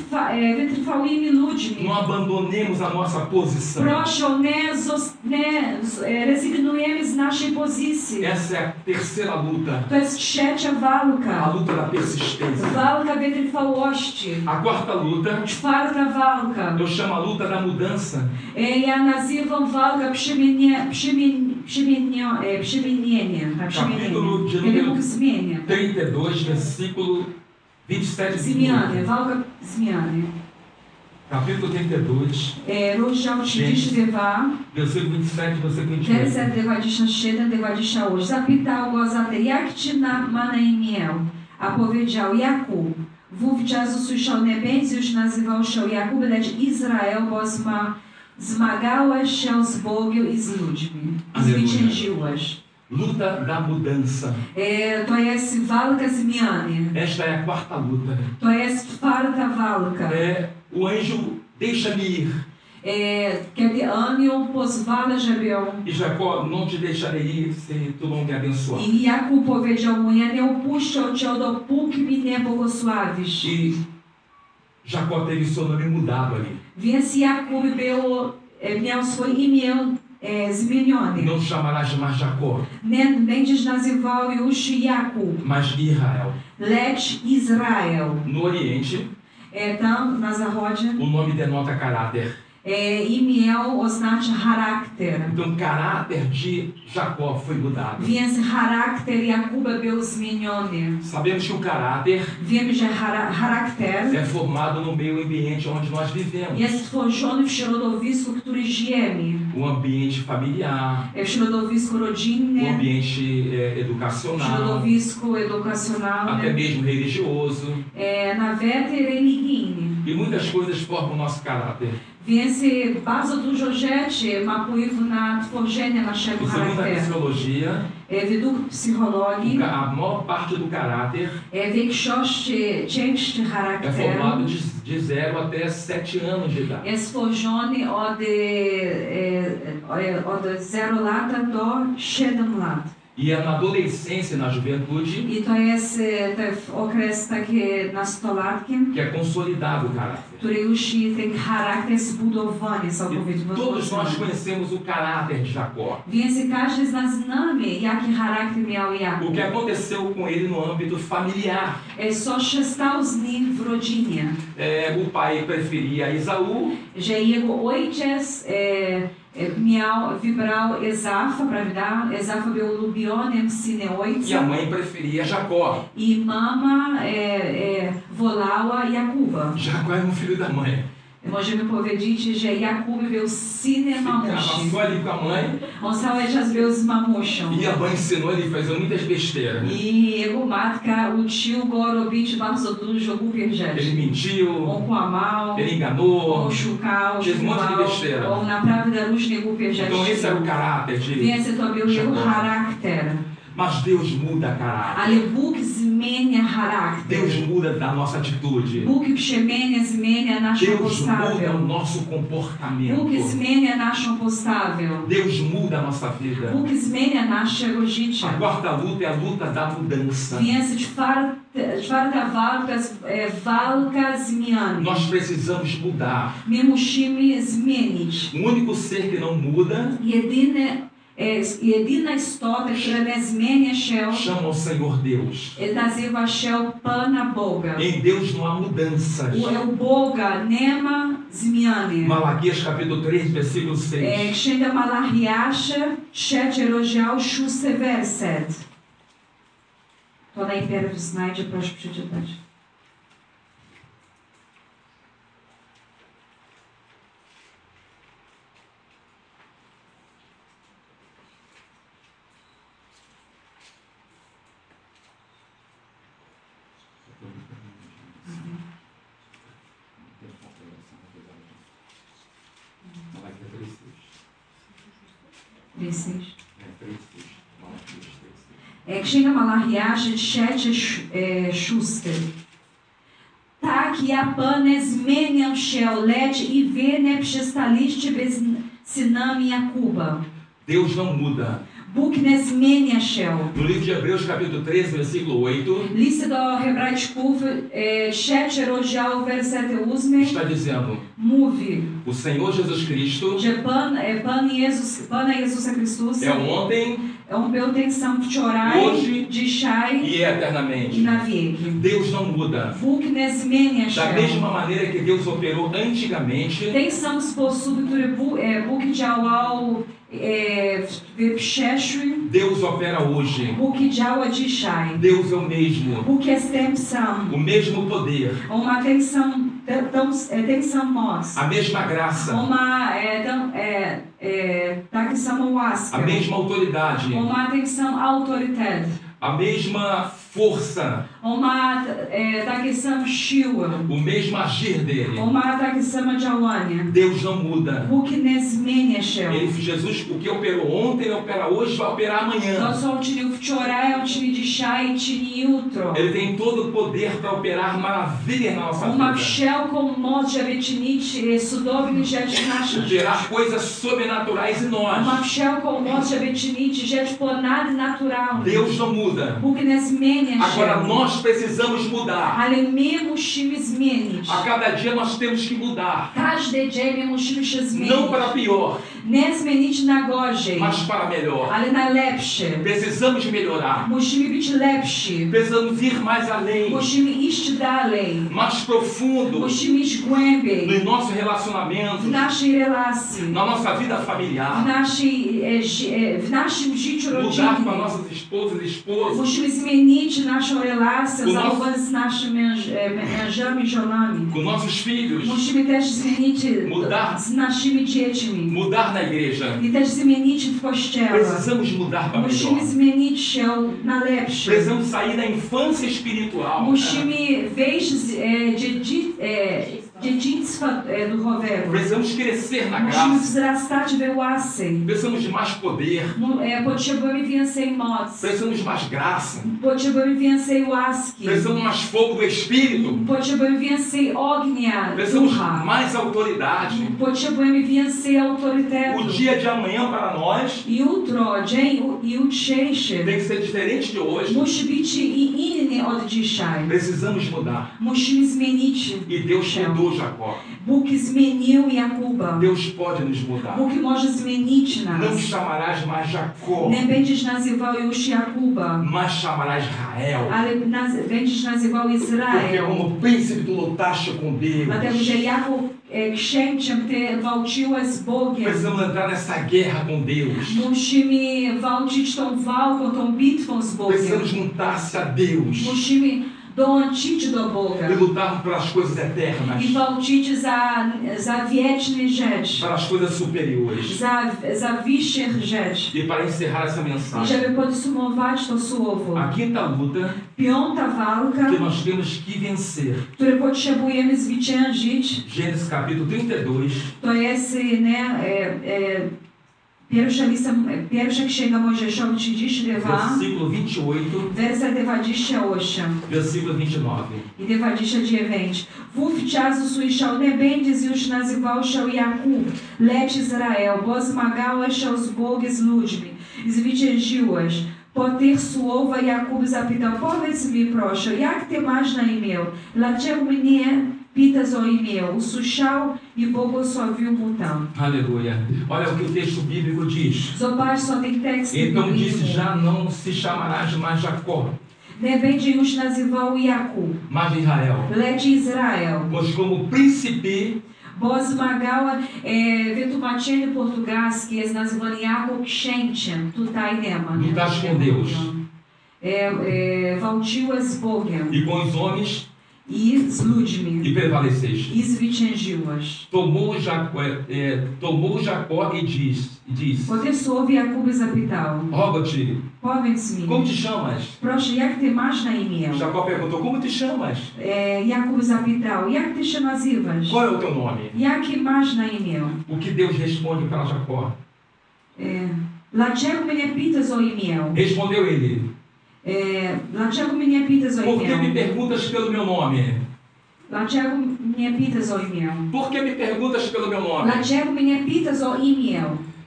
wytrwa, e, wytrwałymi ludźmi. Não abandonemos a nossa posição. Proszę, nie, zos- nie z- e, rezygnujemy z naszej pozycji. Essa é a terceira luta, To jest trzecia a walka. luta da persistência. Walka wytrwałości. A quarta luta, Czwarta walka. eu chamo a luta da mudança. E, ja nazywam walka przemienie, przemien, przemienio, e, przemienienie. Tak, przemienienie. Capítulo de Kiedy número Bóg zmienia. trinta e dois, versículo vinte e sete. Zmiany, walka zmiany. Capítulo trinta e dois, E, rozdział trzydzieści dwa, versículo vinte e sete, versículo vinte e oito. werset dwadzieścia siedem dwadzieścia osiem. Zapytał go zatem, jak ci na, ma na imię? A powiedział, Jakub. Wówczas usłyszał, nie będzie już nazywał się Jakub, lecz Izrael, bo zma, zmagałeś się z Bogiem i z ludźmi. I Aleluja. zwyciężyłeś. Luta da mudança. E, to jest walka zmiany. Esta é a quarta luta. To jest czwarta walka. É, o anjo deixa-me ir. E, kiedy anioł pozwala, żeby ją... E Jacó, não te deixarei ir se tu não me abençoar. I Jakub powiedział mu, ja nie opuszczę cię, dopóki mi nie błogosławisz. E Jacó teve seu nome mudado ali. Więc Jakub był, e, miał swoje imię e, zmienione. Não chamarás mais Jacó, Nie będziesz nazywał już Jakub, mas Israel. lecz Izrael. No Oriente, E, tam na zachodzie o nome denota caráter. e, imię oznacza charakter. Então, o caráter de Jacó foi mudado. Więc charakter Jakuba był zmieniony. Sabemos que o caráter Wiemy, że chara- charakter é formado no meio ambiente onde nós vivemos. jest tworzony w środowisku, w którym żyjemy. O ambiente familiar, W środowisku o rodzinnym, ambiente eh, w educacional, środowisku até edukacjonalnym, mesmo religioso. e, nawet religijnym. E muitas coisas formam o nosso caráter. Więc e, bardzo dużo rzeczy ma wpływ na tworzenie naszego E segundo a charakteru. psicologia, E, według psychologii, o ca- a maior parte do caráter e, większość e, części é charakteru formado de, de zero até sete anos de idade. jest stworzony od, e, e, od zero lat do siedem lat. E é na adolescência, na juventude, I to jest e, te w okres taki nastolatkiem, que é consolidado o caráter. który już i ten charakter zbudowany, całkowicie E todos nós wzmocniony. conhecemos o caráter de Jacó. Więc każdy z nas znamy, jaki charakter miał O que Jakub. aconteceu com ele no âmbito familiar. E, Co się stało z nim w rodzinie? É, o pai preferia Esaú Że jego ojciec e, e, miał, wybrał Ezafa, prawda? Ezafa był ulubionym synem e a ojca. mãe preferia Jacó. I mama e, e, wolała Jakuba. Jacó era um filho da mãe. Możemy powiedzieć, że Jakub był synem Ficava mamusi. só ali com a mãe On cały czas był z mamusią. e a mãe ensinou ele a fazer muitas besteiras. I jego matka uczył go robić bardzo dużo głupich Ele rzeczy. mentiu, On kłamał, ele enganou. on szukał, Fez um monte de szukał, besteira. on naprawdę różne głupie rzeczy. Então esse era o caráter de Więc to był jego Jacó. charakter. Mas Deus muda caráter. Ale Bóg zmienia charakter. Deus muda a nossa atitude. Bóg przemienia, zmienia naszą Deus postawę. muda o nosso Bóg comportamento. zmienia naszą postawę. Deus muda a nossa vida. Bóg zmienia naszego życia. A quarta luta é a luta da mudança. Więc czwarta, czwarta walka jest e, walka zmiany. Nós precisamos mudar. My musimy zmienić. O único ser que não muda Jedyne, e, jedyna istota, która nie zmienia się, chama o Senhor Deus. e, nazywa się Pana Boga. Em Deus não há mudanças. U Boga nie ma zmiany. Malaquias capítulo três, versículo E, seis. Księga Malachiasza, trzeci rozdział, szósty werset. To najpierw znajdzie, proszę przeczytać. três, seis. É, Księga Malachiasza, trzeci, e, szósty. Tak ja, Panie, zmieniam się, lecz i wy nie przestaliście bez synami Jakuba. Deus não muda. Bóg nie zmienia się. No livro de Hebreus, capítulo treze, versículo oito, List do Hebrajczyków, e, trzeci rozdział, wersety ósmy, está dizendo: mówi, o Senhor Jesus Cristo że Pan, e, Pan Jezus, Pana Jezusa Chrystusa é o ontem on był ten sam wczoraj, Hoje dzisiaj e i eternamente. na wieki. Deus não muda. Bóg nie zmienia się. Da mesma maneira que Deus operou antigamente, Ten sam sposób, który Bóg, e, Bóg działał e, w, w przeszłym, Deus opera hoje. Bóg działa dzisiaj. Deus é o mesmo. Bóg jest ten sam. O mesmo poder, On ma ten sam, ten, ten sam moc. a mesma graça, On ma e, ten, e, e, taką samą łaskę. a mesma autoridade, On ma ten sam autorytet. a mesma força, On ma e, takie same siły. o mesmo agir dele. On ma takie same działanie. Deus não muda. Bóg nie zmienia się. Ele, Jesus, o que operou ontem, ele opera hoje, vai operar To, amanhã. co on czynił wczoraj, on czyni dzisiaj i czyni jutro. Ele tem todo o poder para operar maravilhas na nossa On ma vida, wszelką moc, żeby czynić e, cudowne rzeczy w naszym życiu. gerar coisas sobrenaturais em On ma nós. wszelką moc, żeby czynić rzecz ponadnaturalną. Deus não muda. Bóg nie zmienia się. Agora nós precisamos mudar. Ale my musimy zmienić. A cada dia nós temos que mudar. Każdy dzień my musimy się zmienić. Não para pior, Nie zmienić na gorzej, mas para melhor. ale na lepsze. Precisamos melhorar. Musimy być lepsi. Precisamos ir mais além, Musimy iść dalej. mais profundo Musimy iść głębiej no nosso relacionamento, w naszej relacji, na nossa vida w, familiar. naszej, e, ży- e, w naszym życiu Mudar com as rodzinnym. nossas esposas e esposos, Musimy zmienić naszą relację O zarówno nosso- z naszymi męż- e, mężami i żonami. com nossos filhos, Musimy też zmienić e, Mudar. z naszymi dziećmi. mudar na igreja. I też zmienić w kościele. Precisamos mudar para Musimy melhor. zmienić się na lepsze. Precisamos sair da infância espiritual Musimy wyjść z e, dziedzi, e, dziedzictwa e, duchowego. Precisamos crescer na Musimy graça. wzrastać we łasce. Precisamos de mais poder. Mu- e, Potrzebujemy więcej mocy. Precisamos de mais graça. Potrzebujemy więcej łaski. Precisamos mais fogo do Espírito. Potrzebujemy więcej ognia, Precisamos ducha. mais autoridade. Potrzebujemy więcej autorytetu. O dia de amanhã para nós Jutro, dzień u- jutrzejszy tem que ser diferente de hoje. musi być i inny od dzisiaj. Precisamos mudar. Musimy zmienić E Deus się. mudou Jacó. Bóg zmienił Jakuba. Deus pode nos mudar. Bóg może zmienić Não nas. chamarás mais Jacó, Nie będziesz nazywał już Jakuba, mas chamarás Israel. ale naz będziesz nazywał Porque Izrael. como príncipe tu lutaste com Dlatego, Deus. że jako e, księciem ty walczyłeś z Bogiem. Precisamos entrar nessa guerra com Deus. Musimy walczyć tą walką, tą bitwą z Bogiem. Precisamos juntar-se a Deus Musimy dołączyć do Boga e lutarmos pelas coisas eternas, i walczyć za, za wieczne rzeczy, para as coisas superiores. za, za wyższych rzeczy. E para encerrar essa I mensagem, żeby podsumować to słowo. a quinta luta Piąta walka, que nós temos que vencer. którą potrzebujemy zwyciężyć, Gênesis capítulo trinta e dois, to jest nie, e, e, pierwsza, lista, pierwsza księga Mojżeszowa trzydzieści dwa, versículo vinte e oito, werset dwadzieścia osiem versículo vinte e nove. i dwadzieścia dziewięć. Wówczas usłyszał, nie będziesz już nazywał się Jakub, lecz Izrael, bo zmagałeś się z Bogiem, z ludźmi i zwyciężyłeś. Po tych słowach Jakub zapytał, powiedz mi proszę, jak ty masz na imię? Dlaczego mnie pytasz o imię? Usłyszał i błogosławił mu tam. Aleluia. Olha o que o texto bíblico diz. Zobacz, co tych tekstów Então bíblicos. disse, já não se chamarás mais Jacó, Nie będzie już nazywał Jakub, mas Israel. lecz Izrael. Pois como príncipe Bo zmagała, e, wytłumaczenie portugalskie jest nazywane jako księciem. Tutaj nie ma. Nie? Lutasz com Deus. E, e, walczyłeś z Bogiem e com os homens i z e ludźmi prevaleceste. i zwyciężyłeś. Tomou Jacó, é, é, tomou Jacó e diz, e diz, Po tych słowie Jakub zapytał, roga-te, powiedz mi, como te chamas? proszę, jak ty masz na imię? Jacó perguntou, como te chamas? E, Jakub zapytał, jak ty się nazywasz? Qual é o teu nome? Jakie masz na imię? O que Deus responde para Jacó? E, dlaczego mnie pytasz o imię? Respondeu ele, E, dlaczego mnie pytasz o por que me imię? perguntas pelo meu nome? Dlaczego mnie pytasz o imię? Por que me perguntas pelo meu nome? Dlaczego mnie pytasz o imię?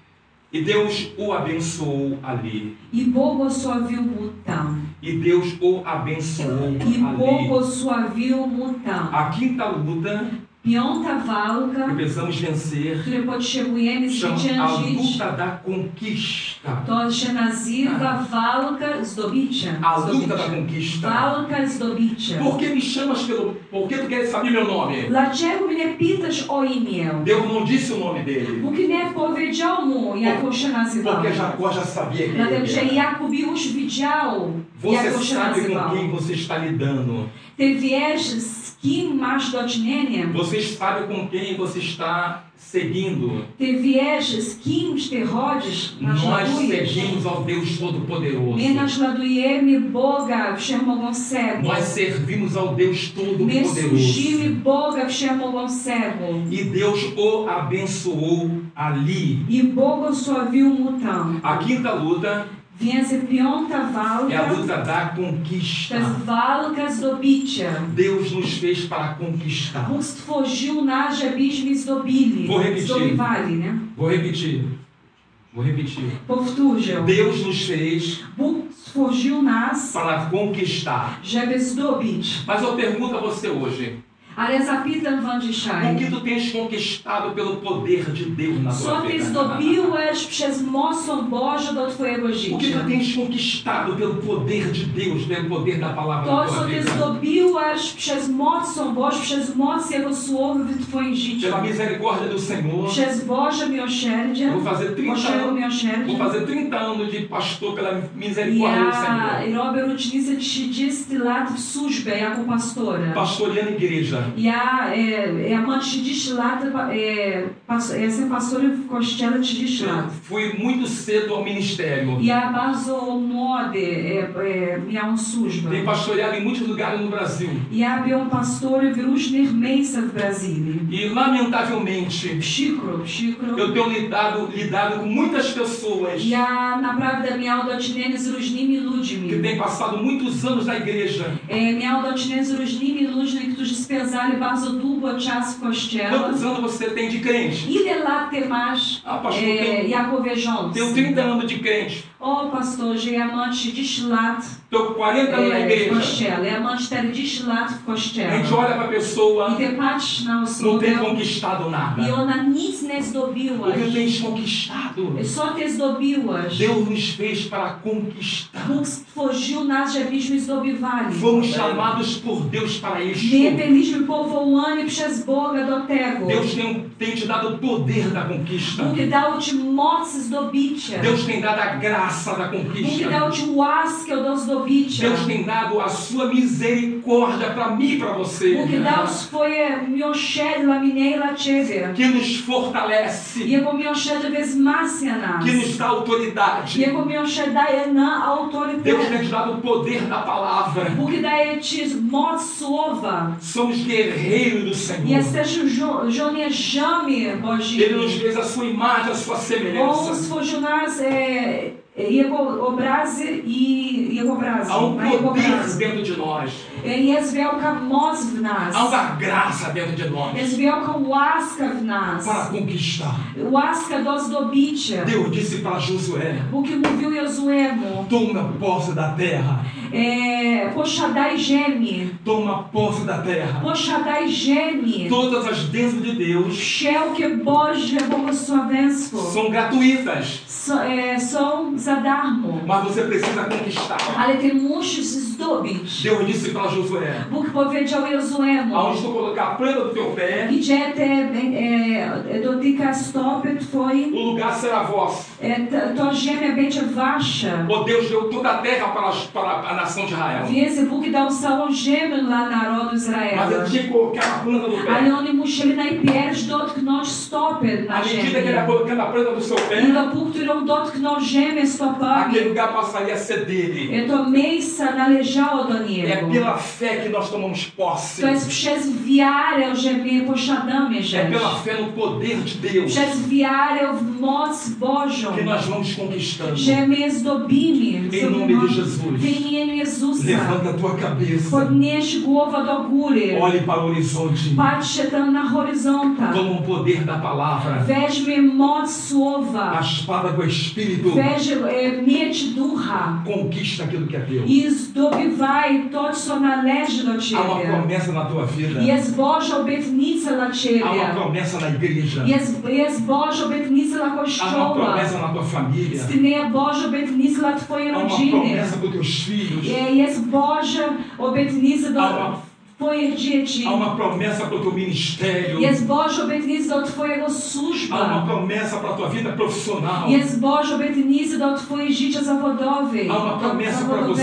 E Deus o abençoou ali. І благословив му там. E Deus o abençoou І ali. благословив му там. A quinta luta Piąta que walka, precisamos vencer której potrzebujemy chama a zwyciężyć, luta da conquista. to się nazywa walka zdobycia. A luta da Zdobycia. conquista. Walka zdobycia. Por que me chamas pelo... Por que tu queres saber meu nome? Dlaczego mnie pytasz o imię? Deus não disse o nome dele. Póki nie powiedział mu, jak on się nazywał. Porque Jacó já sabia quem Dlatego, ele że era. Jakub już widział, jak Você on się sabe com nazywał. quem você está lidando. Ty wiesz, z kim masz do czynienia. Você sabe com quem você está seguindo. Ty wiesz, z kimś ty chodzisz, Nós naśladujesz. seguimos ao Deus Todo-Poderoso. My naśladujemy Boga Wszechmogącego. Nós servimos ao Deus My Todo-Poderoso. służymy Boga Wszechmogącego. E Deus o abençoou ali. I błogosławił mu tam. A quinta luta Więc piąta é a walka luta da to conquista. jest walka zdobycia. Deus nos fez para conquistar. Bóg stworzył nas, żebyśmy zdobili. Vou repetir. Zdobywali, nie? Vou repetir. Vou repetir. Powtórzę. Deus nos fez Bóg stworzył nas, para conquistar. żeby zdobyć. Mas eu pergunto a você hoje, Ale ja zapytam wam o que dzisiaj. tu tens conquistado pelo poder de Deus na tua Co ty vida? zdobiłeś przez mocą Bożą do twojego O que życia? tu tens conquistado pelo poder de Deus, pelo poder da palavra na To, tua co ty vida? zdobiłeś przez mocą Bożą, przez moc Jego Słowa w twoim życiu. Pela misericórdia do Senhor, Przez Boże miłosierdzie, vou fazer trinta Bożego anos, miłosierdzia. vou fazer trinta anos de pastor pela misericórdia do Ja Senhor. robię rocznicę trzydzieści lat w służbie jako pastora. Pastoreando igreja. Ja, e, ja mam trzydzieści lat, e, pas, jestem pastorem w kościele trzydzieści lat. Fui muito cedo ao ministério. Ja bardzo młody e, e, miałam służbę. Tenho pastoreado em muitos lugares no Brasil. Ja byłam pastorem w różnych miejscach w Brazylii. E lamentavelmente, Przykro, przykro. eu tenho lidado, lidado com muitas pessoas Ja naprawdę miałam do czynienia z różnymi ludźmi. que têm passado muitos anos na igreja. E, miałam do czynienia z różnymi ludźmi, którzy spędzali bardzo długo czas w kościele. Quantos anos você tem de crente? Ile lat ty masz Ah, pastor, e, tenho, jako wierzący? tenho trinta anos de crente. O pastorze, ja mam trzydzieści lat Estou com quarenta anos na e, w igreja. kościele. Ja mam czterdzieści lat w A kościele. gente olha para a pessoa, I ty patrz na não osobę tem conquistado nada. i ona nic nie zdobiła. O que tens conquistado? Co ty zdobiłaś? Deus nos fez para conquistar. Bóg stworzył nas, żebyśmy zdobywali. Fomos chamados por Deus para isto. My byliśmy powołani przez Boga do tego. Deus tem, tem te dado o poder da conquista. Bóg dał ci moc zdobycia. Deus tem dado a graça da Bóg conquista. dał ci łaskę do zdobycia. Deus tem dado a sua misericórdia para mim e para você. Bóg dał swoje miłosierdzie dla mnie i dla ciebie. Que nos fortalece. Jego miłosierdzie wzmacnia nas. Que nos dá autoridade. Jego miłosierdzie daje nam Deus autorytet. tem te dado o poder da palavra. Bóg daje ci moc słowa. Somos guerreiros do Senhor. Jesteśmy żo żołnierzami Ele Bożymi. nos fez a sua imagem, a sua On semelhança. stworzył nas e, Jego obrazy i Jego obrazy. Há um Na Jego poder obrazy. dentro de nós. Jest wielka moc w nas. Há uma graça dentro de nós Jest wielka łaska w nas. para conquistar. Łaska do zdobycia. Deus disse para Josué: Bóg mówił Jozuemu, toma posse da terra. é, posiadaj ziemi, Toma posse da terra. posiadaj ziemi. Todas as bênçãos de Deus Wszelkie Boże błogosławieństwo são gratuitas, so, é, są za darmo, mas você precisa conquistar. ale ty musisz zdobyć. Deus disse para Josué: Bóg powiedział Jozuemu, aonde tu colocar a planta do teu pé, gdzie te e, dotyka stopy twojej, o lugar será vosso. e, to, to ziemia będzie wasza. O Deus deu toda a terra para, as- para a nação de Israel. Więc Bóg dał całą ziemię dla narodu Mas Izraela. ele tinha que colocar a planta do Ale pé. oni musieli najpierw dotknąć stopy À na medida ziemi. que ele ia colocando a planta do seu I pé, dopóki on dotknął ziemię stopami, aquele lugar passaria a ser dele. to miejsce należało do É niego. pela fé que nós tomamos posse. To jest przez wiarę, że my posiadamy É rzecz. pela fé no poder de Deus Przez wiarę w moc Bożą, que nós vamos conquistando. że my zdobimy Em nome de Jesus. w imieniu imieniu Jezusa. Levanta a tua cabeça. Podnieś głowę do góry. Olhe para o horizonte. Patrzcie tam na horyzonta. Toma o poder da palavra. Weźmie moc A słowa. espada do Espírito. Weź e, miecz ducha. Conquista aquilo que é teu. I zdobywaj to, co należy do Há uma Ciebie. promessa na tua vida. Jest Boża obietnica dla Há uma Ciebie. promessa na igreja. Jest, jest Boża obietnica dla Há uma Kościoła. promessa na tua família. Istnieje Boża obietnica dla Twojej Há uma rodziny. promessa para os teus filhos. Je- Jest Boża obietnica Há do uma, Twoich dzieci. há uma promessa para o teu ministério. Jest Boża obietnica do Twojego Há uma służba. promessa para a tua vida profissional. Jest Boża obietnica do Twojej życia zawodowej. Há uma promessa para você.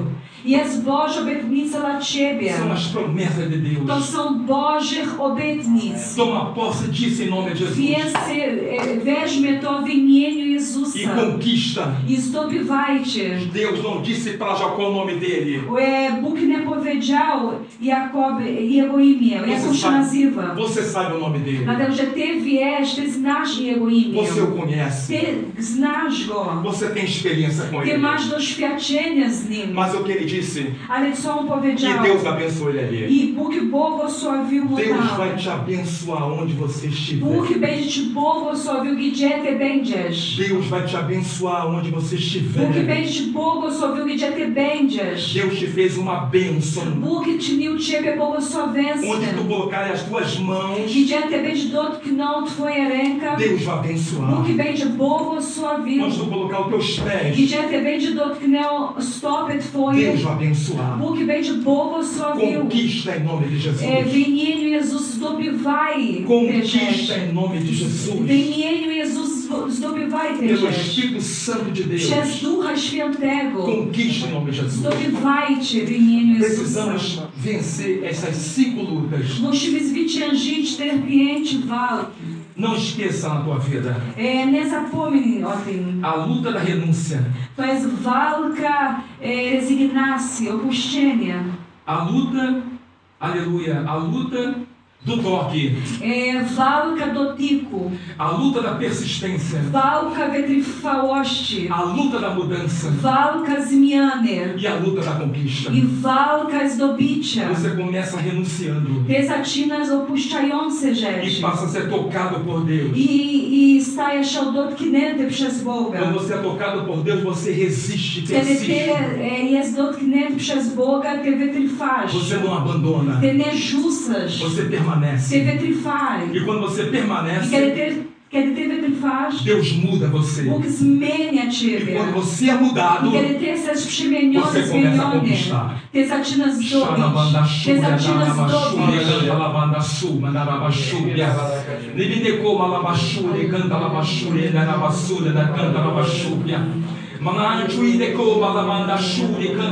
Jest Boża obietnica dla Ciebie. São as promessas de To Deus. są Bożych obietnic. Toma posse disso em nome de Jesus. Więc e, weźmie to w imieniu Jezusa. E conquista. I zdobywajcie. Deus não disse para Jacó o nome dele. E, Bóg nie powiedział Jakob jego imię, jak on się nazywa. Você sabe o nome dele. Dlatego, że ty wiesz, ty znasz jego imię. Você o conhece. Ty znasz go. Você tem experiência com Ty ele. masz doświadczenie z nim. Mas o que ele disse? Ale co on Que powiedział? Deus abençoe ele ali. I Bóg błogosławił mu Deus tam. vai te abençoar onde você estiver. Bóg będzie ci błogosławił, gdzie ty będziesz. Deus vai te abençoar onde você Bóg estiver. będzie ci błogosławił, gdzie ty będziesz. Deus te fez uma bênção. Bóg czynił ciebie Onde tu błogosławieństwem. colocar as tuas mãos, Gdzie ty będzie dotknął twoja ręka. Deus vai abençoar. Bóg będzie błogosławił. Onde tu colocar os teus pés, Gdzie ty będzie dotknął stopy twoje. Deus vai abençoar. Bóg będzie błogosławił. Conquista em nome de Jesus. E, w imieniu Jezus zdobywaj te Conquista rzeczy. em nome de Jesus. W imieniu Jezus zwo- zdobywaj te Pelo rzeczy. Espírito Santo de Przez Deus. Ducha Świętego. Conquista em nome de Jesus. Zdobywajcie w imieniu Jezusa. Precisamos vencer essas cinco lutas. Musimy zwyciężyć te pięć walk. Não esqueça na tua vida. E, nie zapomnij o tym. A luta da renúncia. To jest walka e, rezygnacji, opuszczenia. A luta, aleluia, a luta do toque. E, walka dotyku. A luta da persistência. Walka wytrwałości. A luta da mudança. Walka zmiany. E a luta da conquista. I walka zdobycia. Você começa renunciando Ty zaczynasz opuszczające e rzeczy. passa a ser tocado por Deus. I, i stajesz się dotknięty przez Boga. Quando você é tocado por Deus, você resiste, Kiedy ty persiste. e, jest dotknięty przez Boga, ty wytrwasz. Você não abandona. Ty nie rzucasz. Você Ty permanece. wytrwaj. E quando você I kiedy permanece, ty, kiedy ty wytrwasz, Deus muda você. Bóg zmienia E ciebie. quando você é mudado, I kiedy ty jesteś przemieniony, você começa a zmieniony, conquistar. ty zaczynasz zdobyć. Ty zaczynasz zdobyć. Canta